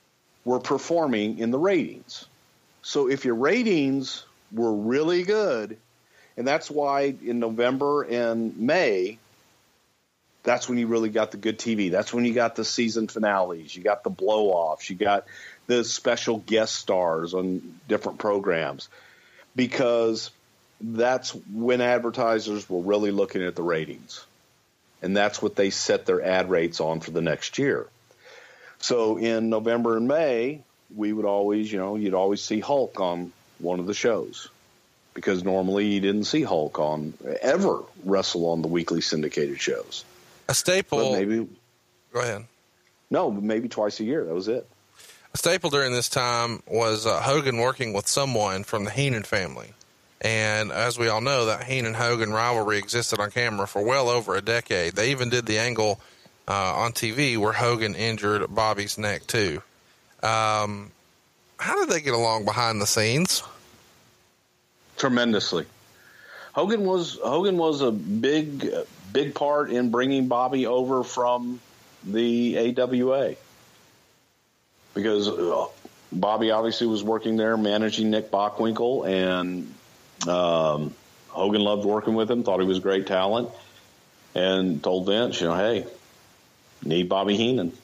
were performing in the ratings. So if your ratings were really good, and that's why in November and May, that's when you really got the good T V. That's when you got the season finales. You got the blow-offs. You got the special guest stars on different programs, because that's when advertisers were really looking at the ratings. And that's what they set their ad rates on for the next year. So in November and May, we would always, you know, you'd always see Hulk on one of the shows, because normally you didn't see Hulk on ever wrestle on the weekly syndicated shows. A staple. But maybe. Go ahead. No, maybe twice a year. That was it. A staple during this time was uh, Hogan working with someone from the Heenan family. And as we all know, that Heenan-Hogan rivalry existed on camera for well over a decade. They even did the angle uh, on T V where Hogan injured Bobby's neck, too. Um, how did they get along behind the scenes? Tremendously. Hogan was Hogan was a big, big part in bringing Bobby over from the A W A. Because uh, Bobby obviously was working there managing Nick Bockwinkel, and um, Hogan loved working with him, thought he was great talent, and told Vince, you know, hey, need Bobby Heenan.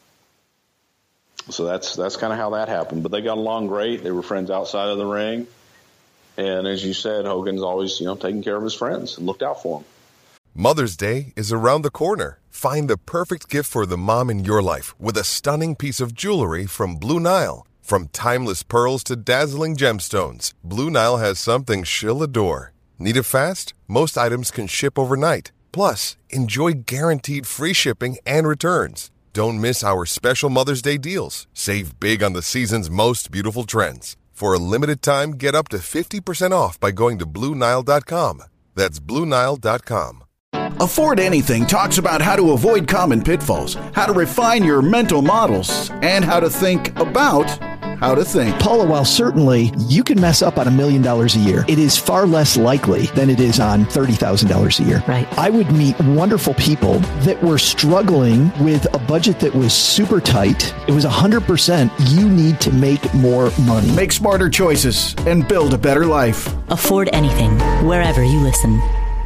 So that's that's kind of how that happened. But they got along great. They were friends outside of the ring. And as you said, Hogan's always, you know, taking care of his friends and looked out for them. Mother's Day is around the corner. Find the perfect gift for the mom in your life with a stunning piece of jewelry from Blue Nile. From timeless pearls to dazzling gemstones, Blue Nile has something she'll adore. Need it fast? Most items can ship overnight. Plus, enjoy guaranteed free shipping and returns. Don't miss our special Mother's Day deals. Save big on the season's most beautiful trends. For a limited time, get up to fifty percent off by going to Blue Nile dot com. That's Blue Nile dot com. Afford Anything talks about how to avoid common pitfalls, how to refine your mental models, and how to think about how to think. Paula, while certainly you can mess up on a million dollars a year, it is far less likely than it is on thirty thousand dollars a year. Right. I would meet wonderful people that were struggling with a budget that was super tight. It was one hundred percent you need to make more money. Make smarter choices and build a better life. Afford Anything, wherever you listen.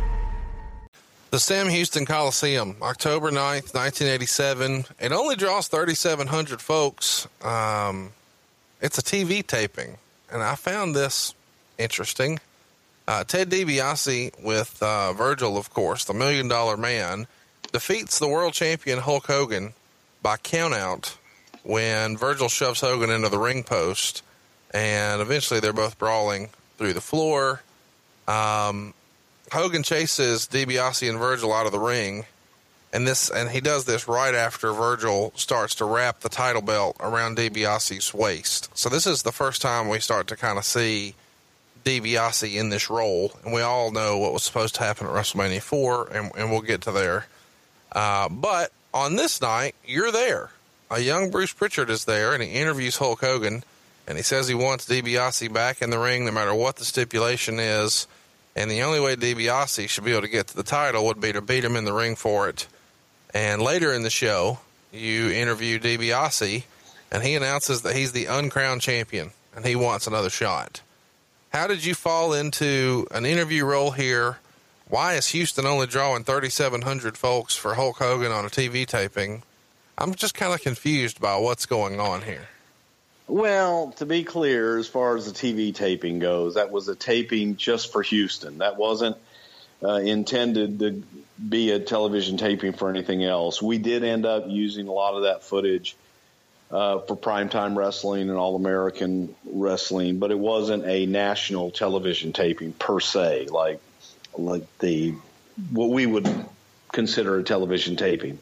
The Sam Houston Coliseum, October ninth, nineteen eighty-seven. It only draws thirty-seven hundred folks. Um, it's a T V taping, and I found this interesting. Uh, Ted DiBiase with uh, Virgil, of course, the Million Dollar Man, defeats the world champion Hulk Hogan by countout when Virgil shoves Hogan into the ring post, and eventually they're both brawling through the floor. Um... Hogan chases DiBiase and Virgil out of the ring, and this and he does this right after Virgil starts to wrap the title belt around DiBiase's waist. So this is the first time we start to kind of see DiBiase in this role, and we all know what was supposed to happen at WrestleMania four, and, and we'll get to there. Uh, but on this night, you're there. A young Bruce Pritchard is there, and he interviews Hulk Hogan, and he says he wants DiBiase back in the ring no matter what the stipulation is. And the only way DiBiase should be able to get to the title would be to beat him in the ring for it. And later in the show, you interview DiBiase, and he announces that he's the uncrowned champion, and he wants another shot. How did you fall into an interview role here? Why is Houston only drawing thirty-seven hundred folks for Hulk Hogan on a T V taping? I'm just kind of confused by what's going on here. Well, to be clear, as far as the T V taping goes, that was a taping just for Houston. That wasn't uh, intended to be a television taping for anything else. We did end up using a lot of that footage uh, for primetime wrestling and All-American wrestling, but it wasn't a national television taping per se, like like the what we would consider a television taping.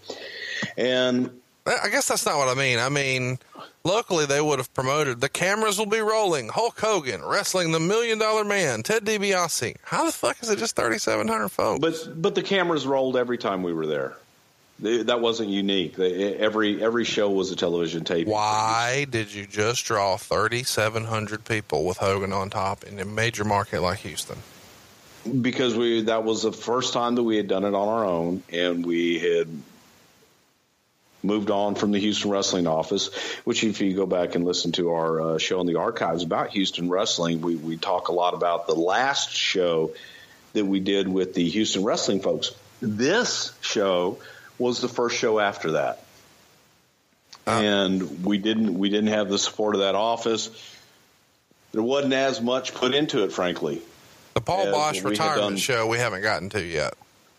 And I guess that's not what I mean. I mean, locally they would have promoted, the cameras will be rolling, Hulk Hogan wrestling the Million Dollar Man, Ted DiBiase. How the fuck is it just thirty-seven hundred folks? But but the cameras rolled every time we were there. They, that wasn't unique. They, every every show was a television tape. Why did you just draw thirty-seven hundred people with Hogan on top in a major market like Houston? Because we that was the first time that we had done it on our own, and we had moved on from the Houston Wrestling office, which if you go back and listen to our uh, show in the archives about Houston Wrestling, we, we talk a lot about the last show that we did with the Houston Wrestling folks. This show was the first show after that. Uh, and we didn't we didn't have the support of that office. There wasn't as much put into it, frankly. The Paul Bosch retirement show we haven't gotten to yet.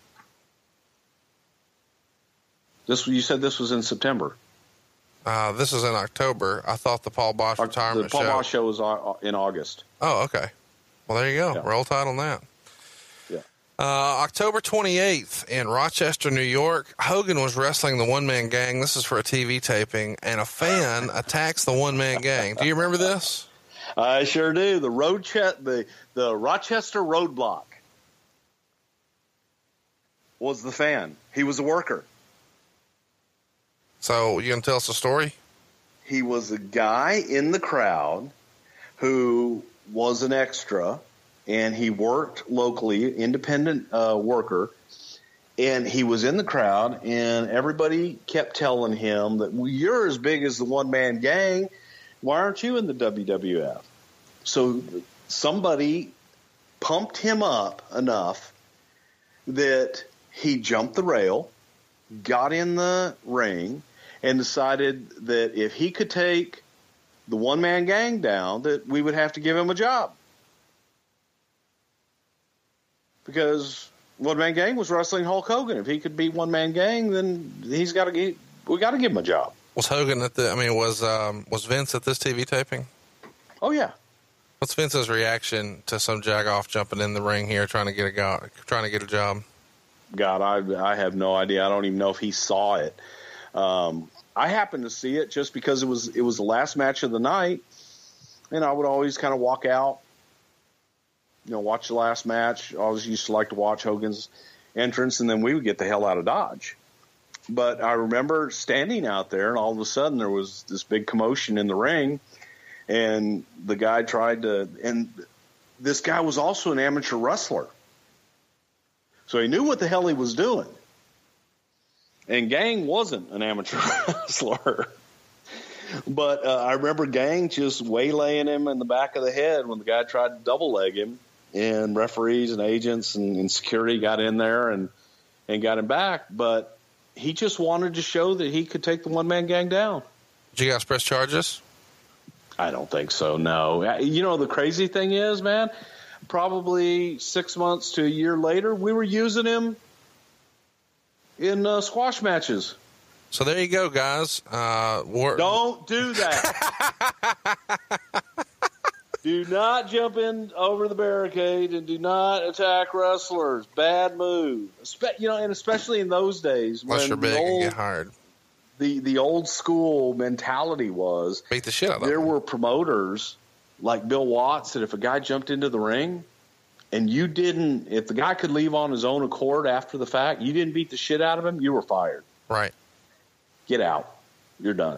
This you said this was in September. Uh, this is in October. I thought the Paul Bosch Our, retirement show. The Paul Bosch show was in August. Oh, okay. Well, there you go. Yeah. Roll Tide on that. Yeah. Uh, October twenty-eighth in Rochester, New York, Hogan was wrestling the One Man Gang. This is for a T V taping, and a fan attacks the One Man Gang. Do you remember this? I sure do. The road che- the the Rochester Roadblock was the fan. He was a worker. So you gonna tell us a story? He was a guy in the crowd who was an extra, and he worked locally, independent uh, worker, and he was in the crowd, and everybody kept telling him that, well, you're as big as the One Man Gang. Why aren't you in the W W F? So somebody pumped him up enough that he jumped the rail, got in the ring, and decided that if he could take the One Man Gang down, that we would have to give him a job. Because One Man Gang was wrestling Hulk Hogan. If he could beat One Man Gang, then he's got to get, we got to give him a job. Was Hogan at the, I mean, was, um, was Vince at this T V taping? Oh, yeah. What's Vince's reaction to some jagoff jumping in the ring here, trying to get a go, trying to get a job? God, I, I have no idea. I don't even know if he saw it. Um, I happened to see it just because it was, it was the last match of the night. And I would always kind of walk out, you know, watch the last match. I always used to like to watch Hogan's entrance, and then we would get the hell out of Dodge. But I remember standing out there, and all of a sudden there was this big commotion in the ring, and the guy tried to – and this guy was also an amateur wrestler. So he knew what the hell he was doing. And Gang wasn't an amateur wrestler. But uh, I remember Gang just waylaying him in the back of the head when the guy tried to double leg him, and referees and agents and, and security got in there and, and got him back. But he just wanted to show that he could take the One Man Gang down. Did you guys press charges? I don't think so, no. You know, the crazy thing is, man, probably six months to a year later, we were using him in uh, squash matches. So there you go, guys. Uh, Don't do that. Do not jump in over the barricade and do not attack wrestlers. Bad move. Espe- you know, and especially in those days unless when you're big the old, and get hired. The, the old school mentality was beat the shit out of there them. were promoters like Bill Watts that if a guy jumped into the ring and you didn't, if the guy could leave on his own accord after the fact, you didn't beat the shit out of him, you were fired. Right. Get out. You're done.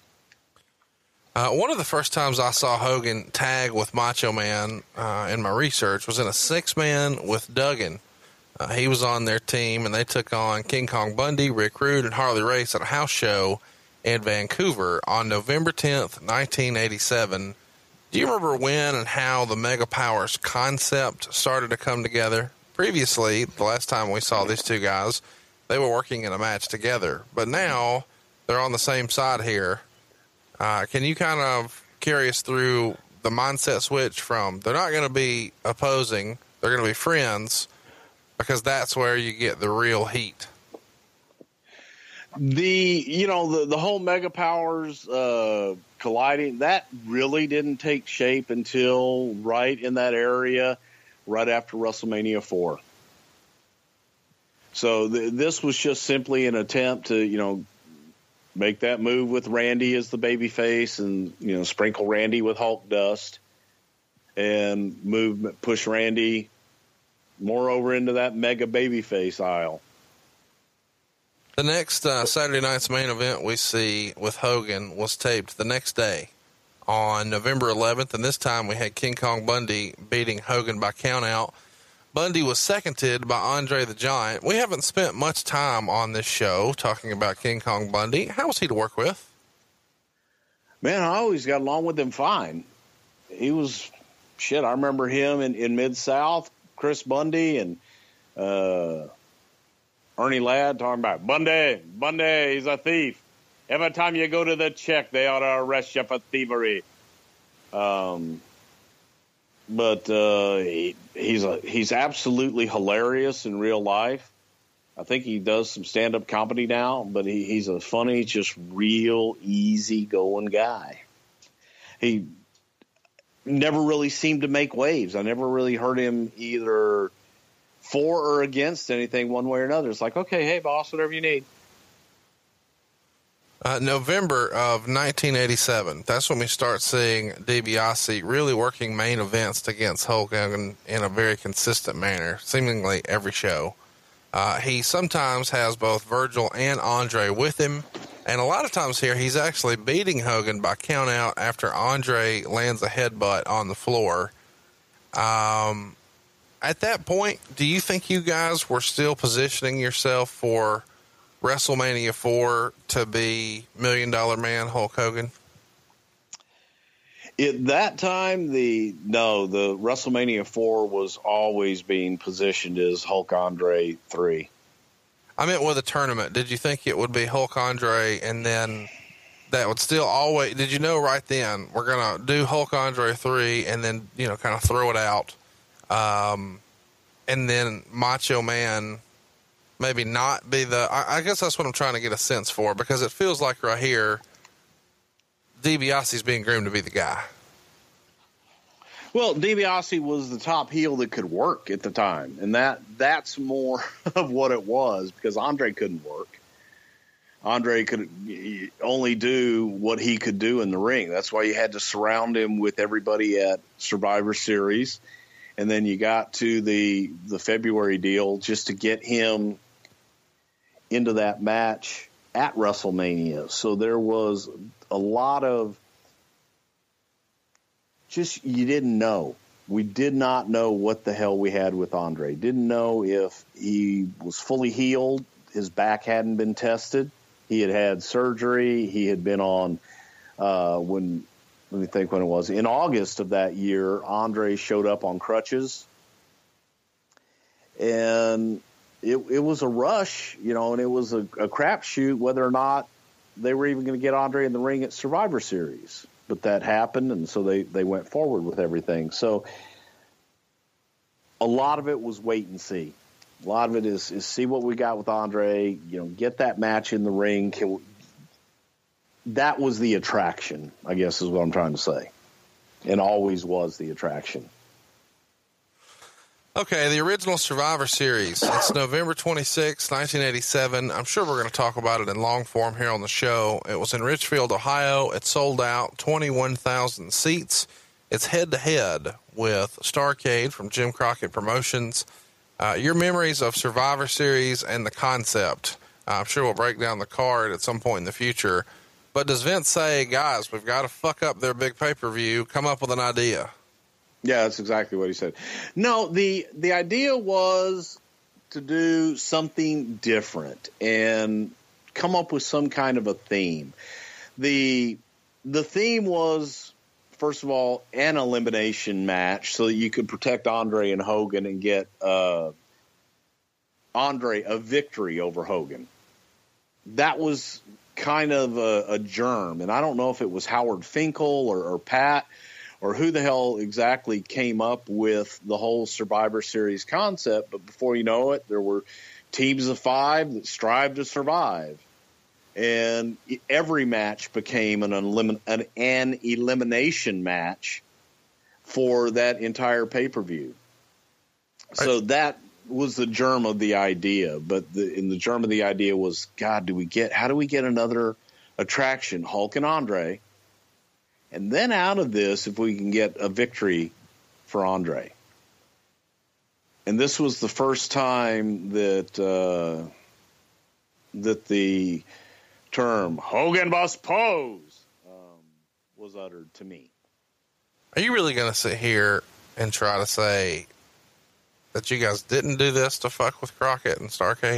Uh, one of the first times I saw Hogan tag with Macho Man uh, in my research was in a six-man with Duggan. Uh, he was on their team, and they took on King Kong Bundy, Rick Rude, and Harley Race at a house show in Vancouver on November tenth, nineteen eighty-seven. Do you remember when and how the Mega Powers concept started to come together? Previously, the last time we saw these two guys, they were working in a match together. But now they're on the same side here. Uh, can you kind of carry us through the mindset switch from they're not going to be opposing, they're going to be friends, because that's where you get the real heat? The, you know, the, the whole Mega Powers uh, colliding, that really didn't take shape until right in that area, right after WrestleMania four. So th- this was just simply an attempt to, you know, make that move with Randy as the babyface and, you know, sprinkle Randy with Hulk dust and move, push Randy more over into that mega babyface aisle. The next uh, Saturday night's main event we see with Hogan was taped the next day on November eleventh, and this time we had King Kong Bundy beating Hogan by countout. Bundy was seconded by Andre the Giant. We haven't spent much time on this show talking about King Kong Bundy. How was he to work with? Man, I always got along with him fine. He was, shit, I remember him in, in Mid-South, Chris Bundy and uh, Ernie Ladd talking about, Bundy, Bundy, he's a thief. Every time you go to the check, they ought to arrest you for thievery. Um, but uh, he, he's a, he's absolutely hilarious in real life. I think he does some stand-up comedy now, but he, he's a funny, just real easy-going guy. He never really seemed to make waves. I never really heard him either for or against anything one way or another. It's like, okay, hey, boss, whatever you need. Uh, November of nineteen eighty-seven, that's when we start seeing DiBiase really working main events against Hulk Hogan in a very consistent manner, seemingly every show. Uh, he sometimes has both Virgil and Andre with him, and a lot of times here he's actually beating Hogan by count out after Andre lands a headbutt on the floor. Um, at that point, do you think you guys were still positioning yourself for WrestleMania four to be Million Dollar Man Hulk Hogan? At that time, the no, the WrestleMania four was always being positioned as Hulk Andre three. I meant with a tournament. Did you think it would be Hulk Andre, and then that would still always? Did you know right then we're gonna do Hulk Andre three, and then you know kind of throw it out, um, and then Macho Man maybe not be the? I, I guess that's what I'm trying to get a sense for, because it feels like right here DiBiase's being groomed to be the guy. Well, DiBiase was the top heel that could work at the time, and that that's more of what it was, because Andre couldn't work. Andre could only do what he could do in the ring. That's why you had to surround him with everybody at Survivor Series, and then you got to the the February deal just to get him into that match at WrestleMania. So there was a lot of just, you didn't know. We did not know what the hell we had with Andre. Didn't know if he was fully healed. His back hadn't been tested. He had had surgery. He had been on, uh, when, let me think when it was. In August of that year, Andre showed up on crutches. And it, it was a rush, you know, and it was a, a crapshoot whether or not they were even going to get Andre in the ring at Survivor Series. But that happened, and so they, they went forward with everything. So a lot of it was wait and see. A lot of it is, is see what we got with Andre, you know, get that match in the ring. Can we, that was the attraction, I guess is what I'm trying to say, and always was the attraction. Okay, the original Survivor Series. It's November twenty-sixth, nineteen eighty-seven. I'm sure we're going to talk about it in long form here on the show. It was in Richfield, Ohio. It sold out twenty-one thousand seats. It's head-to-head with Starrcade from Jim Crockett Promotions. Uh, your memories of Survivor Series and the concept. Uh, I'm sure we'll break down the card at some point in the future. But does Vince say, guys, we've got to fuck up their big pay-per-view, come up with an idea? Yeah, that's exactly what he said. No, the the idea was to do something different and come up with some kind of a theme. The the theme was, first of all, an elimination match so that you could protect Andre and Hogan and get uh, Andre a victory over Hogan. That was kind of a, a germ, and I don't know if it was Howard Finkel or, or Pat, or who the hell exactly came up with the whole Survivor Series concept. But before you know it, there were teams of five that strived to survive. And every match became an, elim- an, an elimination match for that entire pay-per-view. So that was the germ of the idea. But the, in the germ of the idea was, God, do we get, how do we get another attraction, Hulk and Andre? And then out of this, if we can get a victory for Andre. And this was the first time that uh, that the term Hogan must pose um, was uttered to me. Are you really going to sit here and try to say that you guys didn't do this to fuck with Crockett and Starrcade?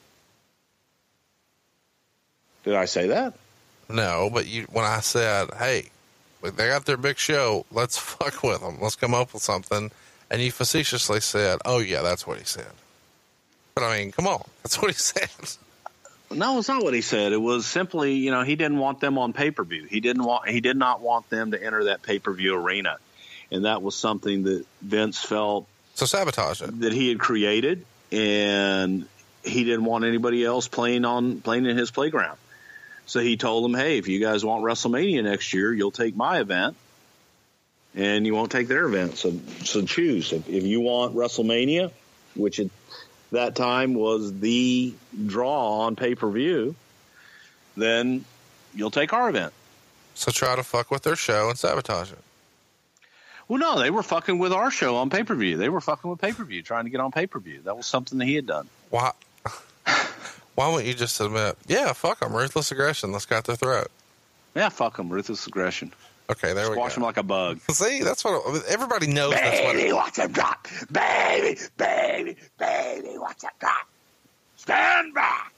Did I say that? No, but you, when I said, hey, they got their big show, let's fuck with them. Let's come up with something. And you facetiously said, oh, yeah, that's what he said. But, I mean, come on. That's what he said. No, it's not what he said. It was simply, you know, he didn't want them on pay-per-view. He didn't want, he did not want them to enter that pay-per-view arena. And that was something that Vince felt so sabotage it. That he had created, and he didn't want anybody else playing on playing in his playground. So he told them, hey, if you guys want WrestleMania next year, you'll take my event, and you won't take their event. So so choose. If, if you want WrestleMania, which at that time was the draw on pay-per-view, then you'll take our event. So try to fuck with their show and sabotage it. Well, no, they were fucking with our show on pay-per-view. They were fucking with pay-per-view, trying to get on pay-per-view. That was something that he had done. Why? Why wouldn't you just admit, yeah, fuck them, ruthless aggression, let's cut their throat? Yeah, fuck them, ruthless aggression. Okay, there we go. Squash them like a bug. See, that's what everybody knows. Baby, that's what it, watch him drop. Baby, baby, baby, watch him drop. Stand back.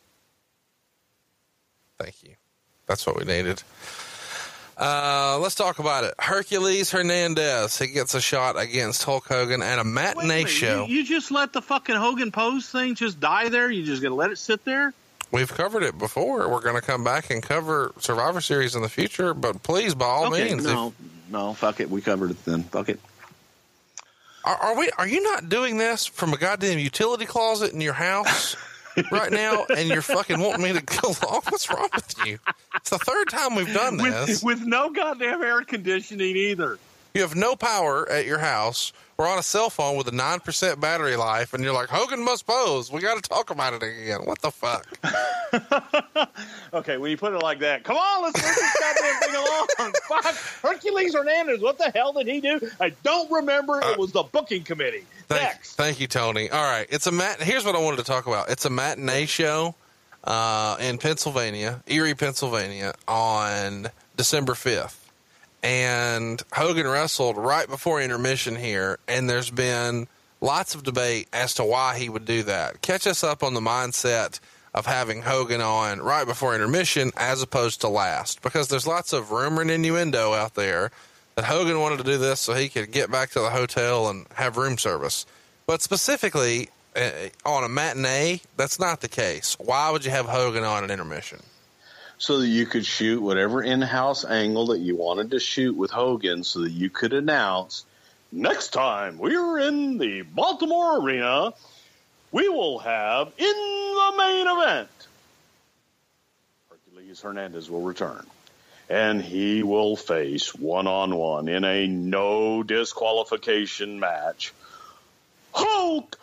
Thank you. That's what we needed. Uh, let's talk about it. Hercules Hernandez. He gets a shot against Hulk Hogan at a matinee Wait a show. You, you just let the fucking Hogan pose thing just die there? You just gonna let it sit there? We've covered it before. We're going to come back and cover Survivor Series in the future, but please, by all okay, means. No, if, no, fuck it. We covered it then. Fuck it. Are, are we? Are you not doing this from a goddamn utility closet in your house right now, and you're fucking wanting me to go along? What's wrong with you? It's the third time we've done this. With, with no goddamn air conditioning either. You have no power at your house. We're on a cell phone with a nine percent battery life, and you're like, Hogan must pose. We got to talk about it again. What the fuck? Okay, when you put it like that, come on, let's move this goddamn thing along. Fuck, Hercules Hernandez, what the hell did he do? I don't remember. It was the booking committee. Thank, Next. Thank you, Tony. All right, it's a mat. Here's what I wanted to talk about. It's a matinee show uh, in Pennsylvania, Erie, Pennsylvania, on December fifth. And Hogan wrestled right before intermission here, and there's been lots of debate as to why he would do that. Catch us up on the mindset of having Hogan on right before intermission as opposed to last, because there's lots of rumor and innuendo out there that Hogan wanted to do this so he could get back to the hotel and have room service. But specifically, uh, on a matinee, that's not the case. Why would you have Hogan on an intermission? So that you could shoot whatever in-house angle that you wanted to shoot with Hogan, so that you could announce, next time we're in the Baltimore Arena, we will have in the main event, Hercules Hernandez will return. And he will face one-on-one in a no disqualification match, Hulk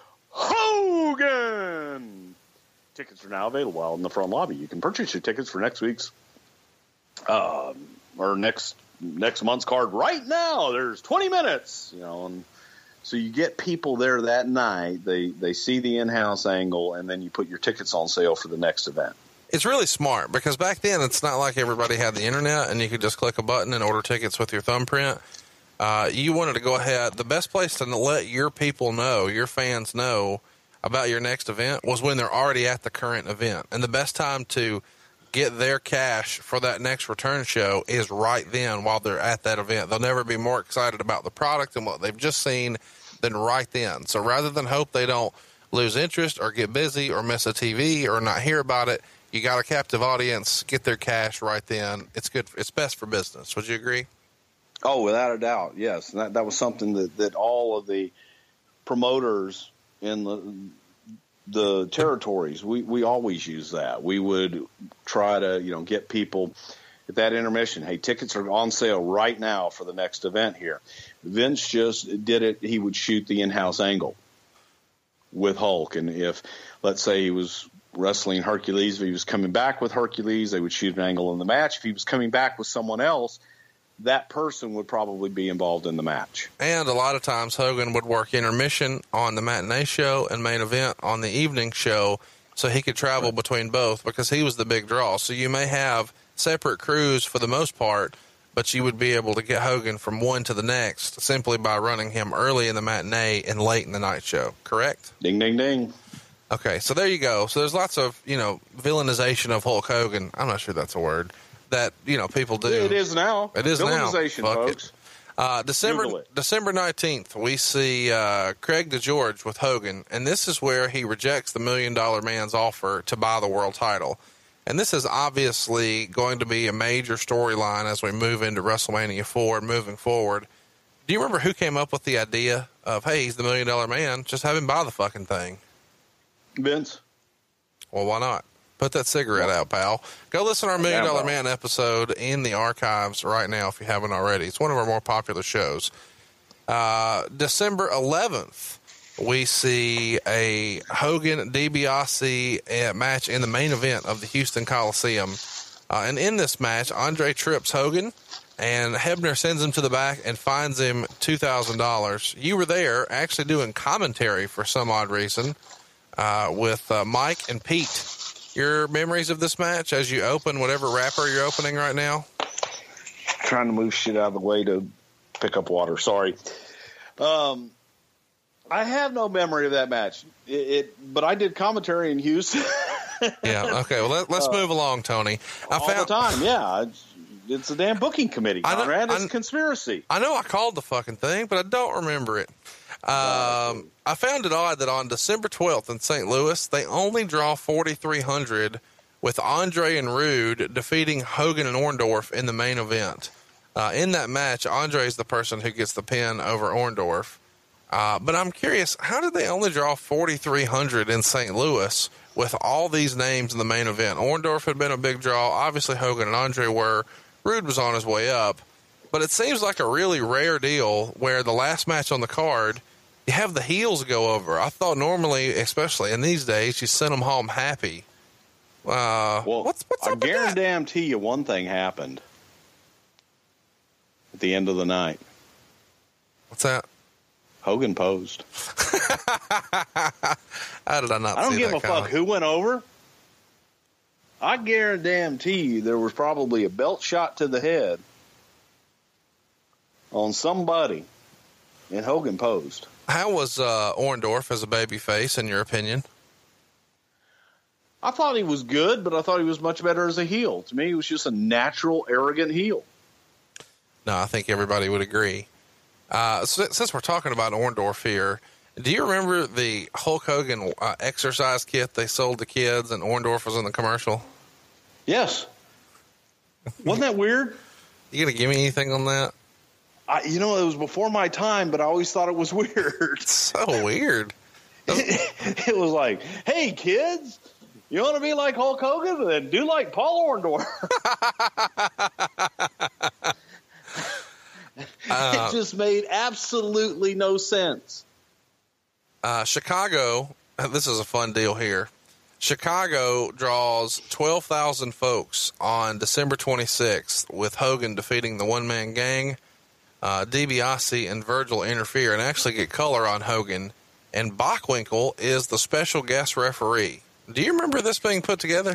Hogan. Tickets are now available out in the front lobby. You can purchase your tickets for next week's um, or next next month's card right now. There's twenty minutes, you know, and so you get people there that night. They they see the in-house angle, and then you put your tickets on sale for the next event. It's really smart, because back then it's not like everybody had the internet and you could just click a button and order tickets with your thumbprint. Uh, you wanted to go ahead. The best place to let your people know, your fans know about your next event, was when they're already at the current event. And the best time to get their cash for that next return show is right then while they're at that event. They'll never be more excited about the product and what they've just seen than right then. So rather than hope they don't lose interest or get busy or miss a T V or not hear about it, you got a captive audience, get their cash right then. It's good. It's best for business. Would you agree? Oh, without a doubt, yes. And that, that was something that, that all of the promoters in the the territories, we, we always use that. We would try to, you know, get people at that intermission. Hey, tickets are on sale right now for the next event here. Vince just did it. He would shoot the in-house angle with Hulk. And if, let's say he was wrestling Hercules, if he was coming back with Hercules, they would shoot an angle in the match. If he was coming back with someone else, that person would probably be involved in the match. And a lot of times Hogan would work intermission on the matinee show and main event on the evening show, so he could travel right between both, because he was the big draw. So you may have separate crews for the most part but you would be able to get Hogan from one to the next simply by running him early in the matinee and late in the night show, correct? Ding, ding, ding. Okay, so there you go. So there's lots of, you know, villainization of Hulk Hogan. I'm not sure that's a word that, you know, people do. It is now. It is now. Villainization, Fuck folks. it. Uh, December December nineteenth, we see uh, Craig DeGeorge with Hogan, and this is where he rejects the Million Dollar Man's offer to buy the world title. And this is obviously going to be a major storyline as we move into WrestleMania four and moving forward. Do you remember who came up with the idea of, hey, he's the Million Dollar Man, just have him buy the fucking thing? Vince. Well, why not? Put that cigarette out, pal. Go listen to our Million Dollar Man episode in the archives right now if you haven't already. It's one of our more popular shows. Uh, December eleventh, we see a Hogan DiBiase match in the main event of the Houston Coliseum. Uh, and in this match, Andre trips Hogan, and Hebner sends him to the back and fines him two thousand dollars. You were there actually doing commentary for some odd reason uh, with uh, Mike and Pete. Your memories of this match as you open whatever wrapper you're opening right now? Trying to move shit out of the way to pick up water. Sorry. Um, I have no memory of that match. It, it but I did commentary in Houston. Yeah. Okay. Well, let, let's uh, move along, Tony. I all found, the time. Yeah. It's, it's a damn booking committee, Conrad. I know, it's I, a conspiracy. I know I called the fucking thing, but I don't remember it. Um, I found it odd that on December twelfth in Saint Louis, they only draw forty-three hundred with Andre and Rude defeating Hogan and Orndorff in the main event. Uh, in that match, Andre is the person who gets the pin over Orndorff. Uh, but I'm curious, how did they only draw forty-three hundred in Saint Louis with all these names in the main event? Orndorff had been a big draw. Obviously, Hogan and Andre were. Rude was on his way up. But it seems like a really rare deal where the last match on the card, you have the heels go over. I thought normally, especially in these days, you send them home happy. Uh, well, what's, what's I up with that? guarantee you one thing happened at the end of the night. What's that? Hogan posed. How did I not I don't see give that a coming? fuck who went over. I guarantee you there was probably a belt shot to the head on somebody, and Hogan posed. How was uh, Orndorff as a babyface, in your opinion? I thought he was good, but I thought he was much better as a heel. To me, he was just a natural, arrogant heel. No, I think everybody would agree. Uh, since, since we're talking about Orndorff here, do you remember the Hulk Hogan uh, exercise kit they sold to kids and Orndorff was in the commercial? Yes. Wasn't that weird? You going to give me anything on that? I, you know, it was before my time, but I always thought it was weird. It's so weird. It was like, hey, kids, you want to be like Hulk Hogan? Then do like Paul Orndorff. Uh, it just made absolutely no sense. Uh, Chicago, this is a fun deal here. Chicago draws twelve thousand folks on December twenty-sixth with Hogan defeating the one-man gang. Uh, DiBiase and Virgil interfere and actually get color on Hogan. And Bockwinkel is the special guest referee. Do you remember this being put together?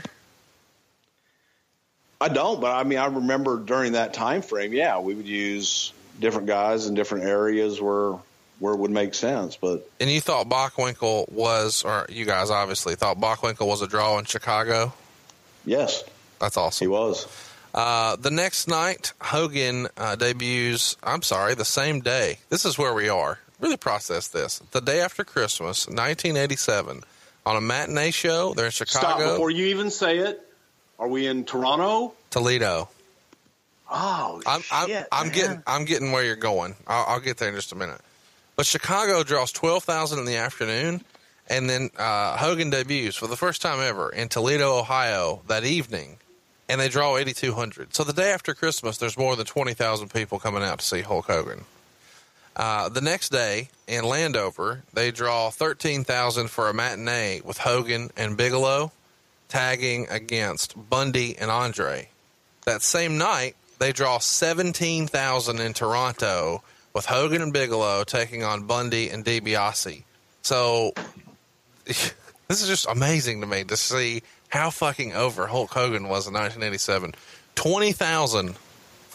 I don't, but I mean, I remember during that time frame, yeah, we would use different guys in different areas where where it would make sense. But and you thought Bockwinkel was, or you guys obviously thought Bockwinkel was a draw in Chicago? Yes. That's awesome. He was. Uh, the next night, Hogan uh, debuts, I'm sorry, the same day. This is where we are. Really process this. The day after Christmas, nineteen eighty-seven, on a matinee show. They're in Chicago. Stop before you even say it. Are we in Toronto? Toledo. Oh, I'm, I'm, shit, I'm man. getting, I'm getting where you're going. I'll, I'll get there in just a minute. But Chicago draws twelve thousand in the afternoon, and then uh, Hogan debuts for the first time ever in Toledo, Ohio that evening, and they draw eighty-two hundred. So the day after Christmas, there's more than twenty thousand people coming out to see Hulk Hogan. Uh, the next day in Landover, they draw thirteen thousand for a matinee with Hogan and Bigelow tagging against Bundy and Andre. That same night, they draw seventeen thousand in Toronto with Hogan and Bigelow taking on Bundy and DiBiase. So this is just amazing to me to see how fucking over Hulk Hogan was in nineteen eighty-seven. twenty thousand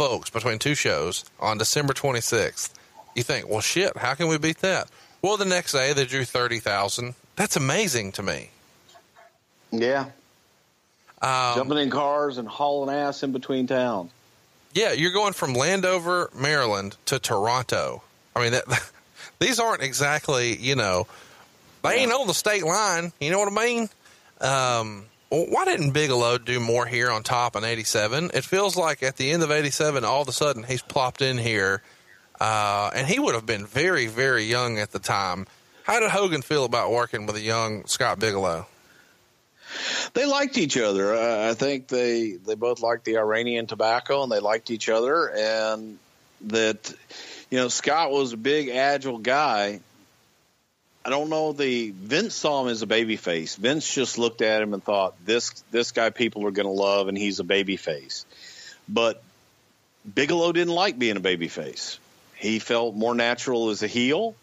folks between two shows on December twenty-sixth. You think, well, shit, how can we beat that? Well, the next day they drew thirty thousand. That's amazing to me. Yeah. Um, Jumping in cars and hauling ass in between towns. Yeah, you're going from Landover, Maryland to Toronto. I mean, that, these aren't exactly, you know, they ain't on the state line. You know what I mean? Um, well, why didn't Bigelow do more here on top in eighty-seven? It feels like at the end of eighty-seven, all of a sudden he's plopped in here, uh, and he would have been very, very young at the time. How did Hogan feel about working with a young Scott Bigelow? They liked each other. Uh, I think they, they both liked the Iranian tobacco, and they liked each other. And that, you know, Scott was a big, agile guy. I don't know. The Vince saw him as a baby face. Vince just looked at him and thought, this this guy people are going to love, and he's a baby face. But Bigelow didn't like being a baby face. He felt more natural as a heel.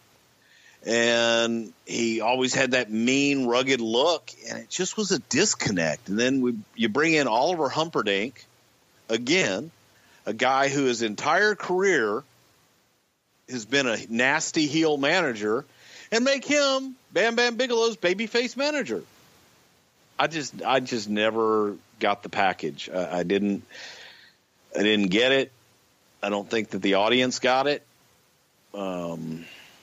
And he always had that mean, rugged look, and it just was a disconnect. And then we, you bring in Oliver Humperdinck, again, a guy who his entire career has been a nasty heel manager, and make him Bam Bam Bigelow's babyface manager. I just, I just never got the package. I, I didn't, I didn't get it. I don't think that the audience got it. Um.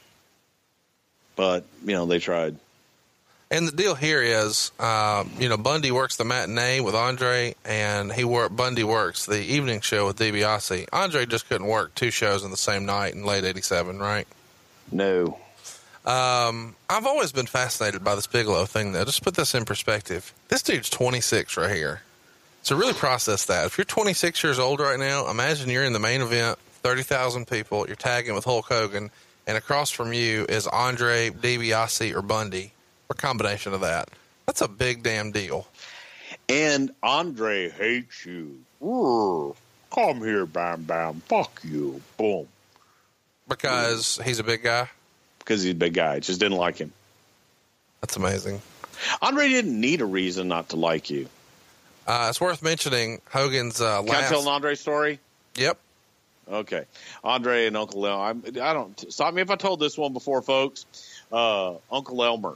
But, you know, they tried. And the deal here is, um, you know, Bundy works the matinee with Andre, and he work, Bundy works the evening show with DiBiase. Andre just couldn't work two shows in the same night in late eighty-seven, right? No. Um, I've always been fascinated by this Bigelow thing, though. Just put this in perspective. This dude's twenty-six right here. So really process that. If you're twenty-six years old right now, imagine you're in the main event, thirty thousand people, you're tagging with Hulk Hogan, and across from you is Andre, DiBiase, or Bundy, or a combination of that. That's a big damn deal. And Andre hates you. Urgh. Come here, Bam Bam. Fuck you. Boom. Because he's a big guy? Because he's a big guy. Just didn't like him. That's amazing. Andre didn't need a reason not to like you. Uh, it's worth mentioning Hogan's uh, last... Can I tell an Andre story? Yep. Okay. Andre and Uncle Elmer. I'm, I don't stop me if I told this one before, folks. Uh, Uncle Elmer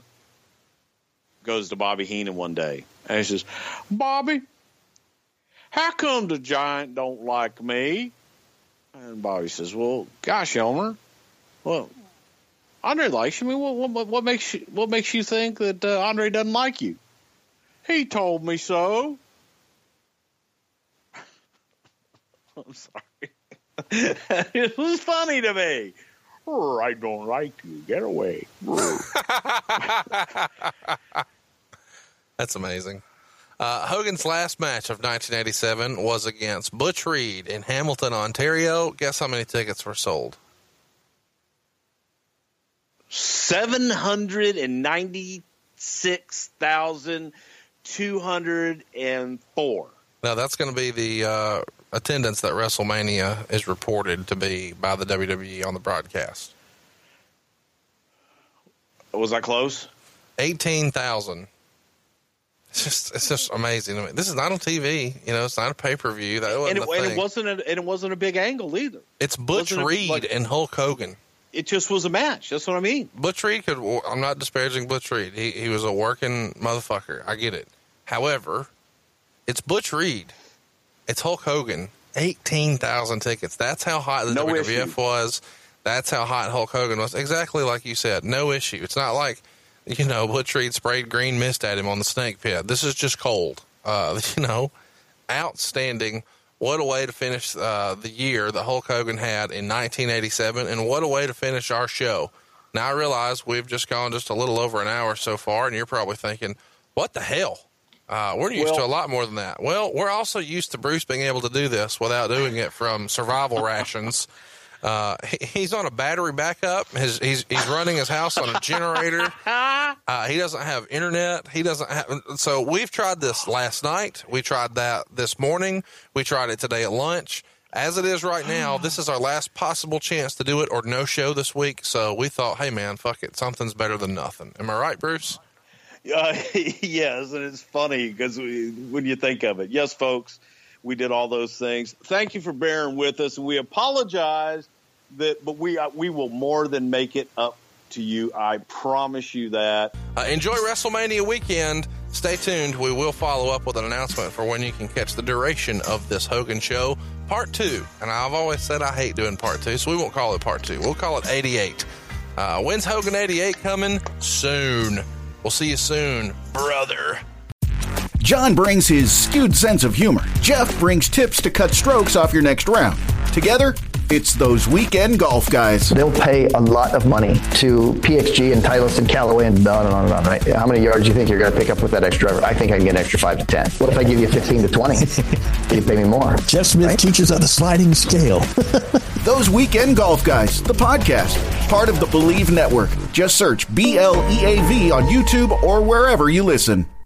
goes to Bobby Heenan one day, and he says, Bobby, how come the Giant don't like me? And Bobby says, well, gosh, Elmer, well, Andre likes you. I mean, what, what, what makes you, what makes you think that uh, Andre doesn't like you? He told me so. I'm sorry. It was funny to me. I don't like you. Get away. That's amazing. Uh, Hogan's last match of nineteen eighty-seven was against Butch Reed in Hamilton, Ontario. Guess how many tickets were sold? seven hundred ninety-six thousand two hundred four. Now, that's going to be the uh, attendance that WrestleMania is reported to be by the W W E on the broadcast. Was I close? eighteen thousand. It's just, it's just amazing. I mean, this is not on T V. You know, it's not a pay-per-view. That wasn't and, it, the and thing. it wasn't a, and it wasn't a big angle either. It's Butch Wasn't it Reed like- and Hulk Hogan. It just was a match. That's what I mean. Butch Reed could, I'm not disparaging Butch Reed. He, he was a working motherfucker. I get it. However, it's Butch Reed. It's Hulk Hogan. eighteen thousand tickets. That's how hot the No W W F issue. was. That's how hot Hulk Hogan was. Exactly like you said. No issue. It's not like, you know, Butch Reed sprayed green mist at him on the snake pit. This is just cold. Uh, you know, outstanding. What a way to finish uh, the year that Hulk Hogan had in nineteen eighty-seven, and what a way to finish our show. Now, I realize we've just gone just a little over an hour so far, and you're probably thinking, what the hell? Uh, we're used Well- to a lot more than that. Well, we're also used to Bruce being able to do this without doing it from survival rations. Uh, he, he's on a battery backup. His, he's he's running his house on a generator. Uh, he doesn't have internet. He doesn't have. So we've tried this last night. We tried that this morning. We tried it today at lunch. As it is right now, this is our last possible chance to do it, or no show this week. So we thought, hey man, fuck it, something's better than nothing. Am I right, Bruce? Uh, yes, and it's funny because when you think of it, yes, folks, We did all those things. Thank you for bearing with us. We apologize that, but we uh, we will more than make it up to you. I promise you that. Uh, enjoy WrestleMania weekend. Stay tuned. We will follow up with an announcement for when you can catch the duration of this Hogan show, part two. And I've always said I hate doing part two, so we won't call it part two. We'll call it eighty-eight. Uh, when's Hogan eighty-eight coming? Soon. We'll see you soon, brother. John brings his skewed sense of humor. Jeff brings tips to cut strokes off your next round. Together, it's those weekend golf guys. They'll pay a lot of money to P X G and Titleist and Callaway and on and on and on, right? How many yards do you think you're going to pick up with that extra driver? I think I can get an extra five to ten. What if I give you fifteen to twenty? You pay me more. Jeff Smith right? teaches on a sliding scale. Those Weekend Golf Guys, the podcast, part of the Believe Network. Just search B L E A V on YouTube or wherever you listen.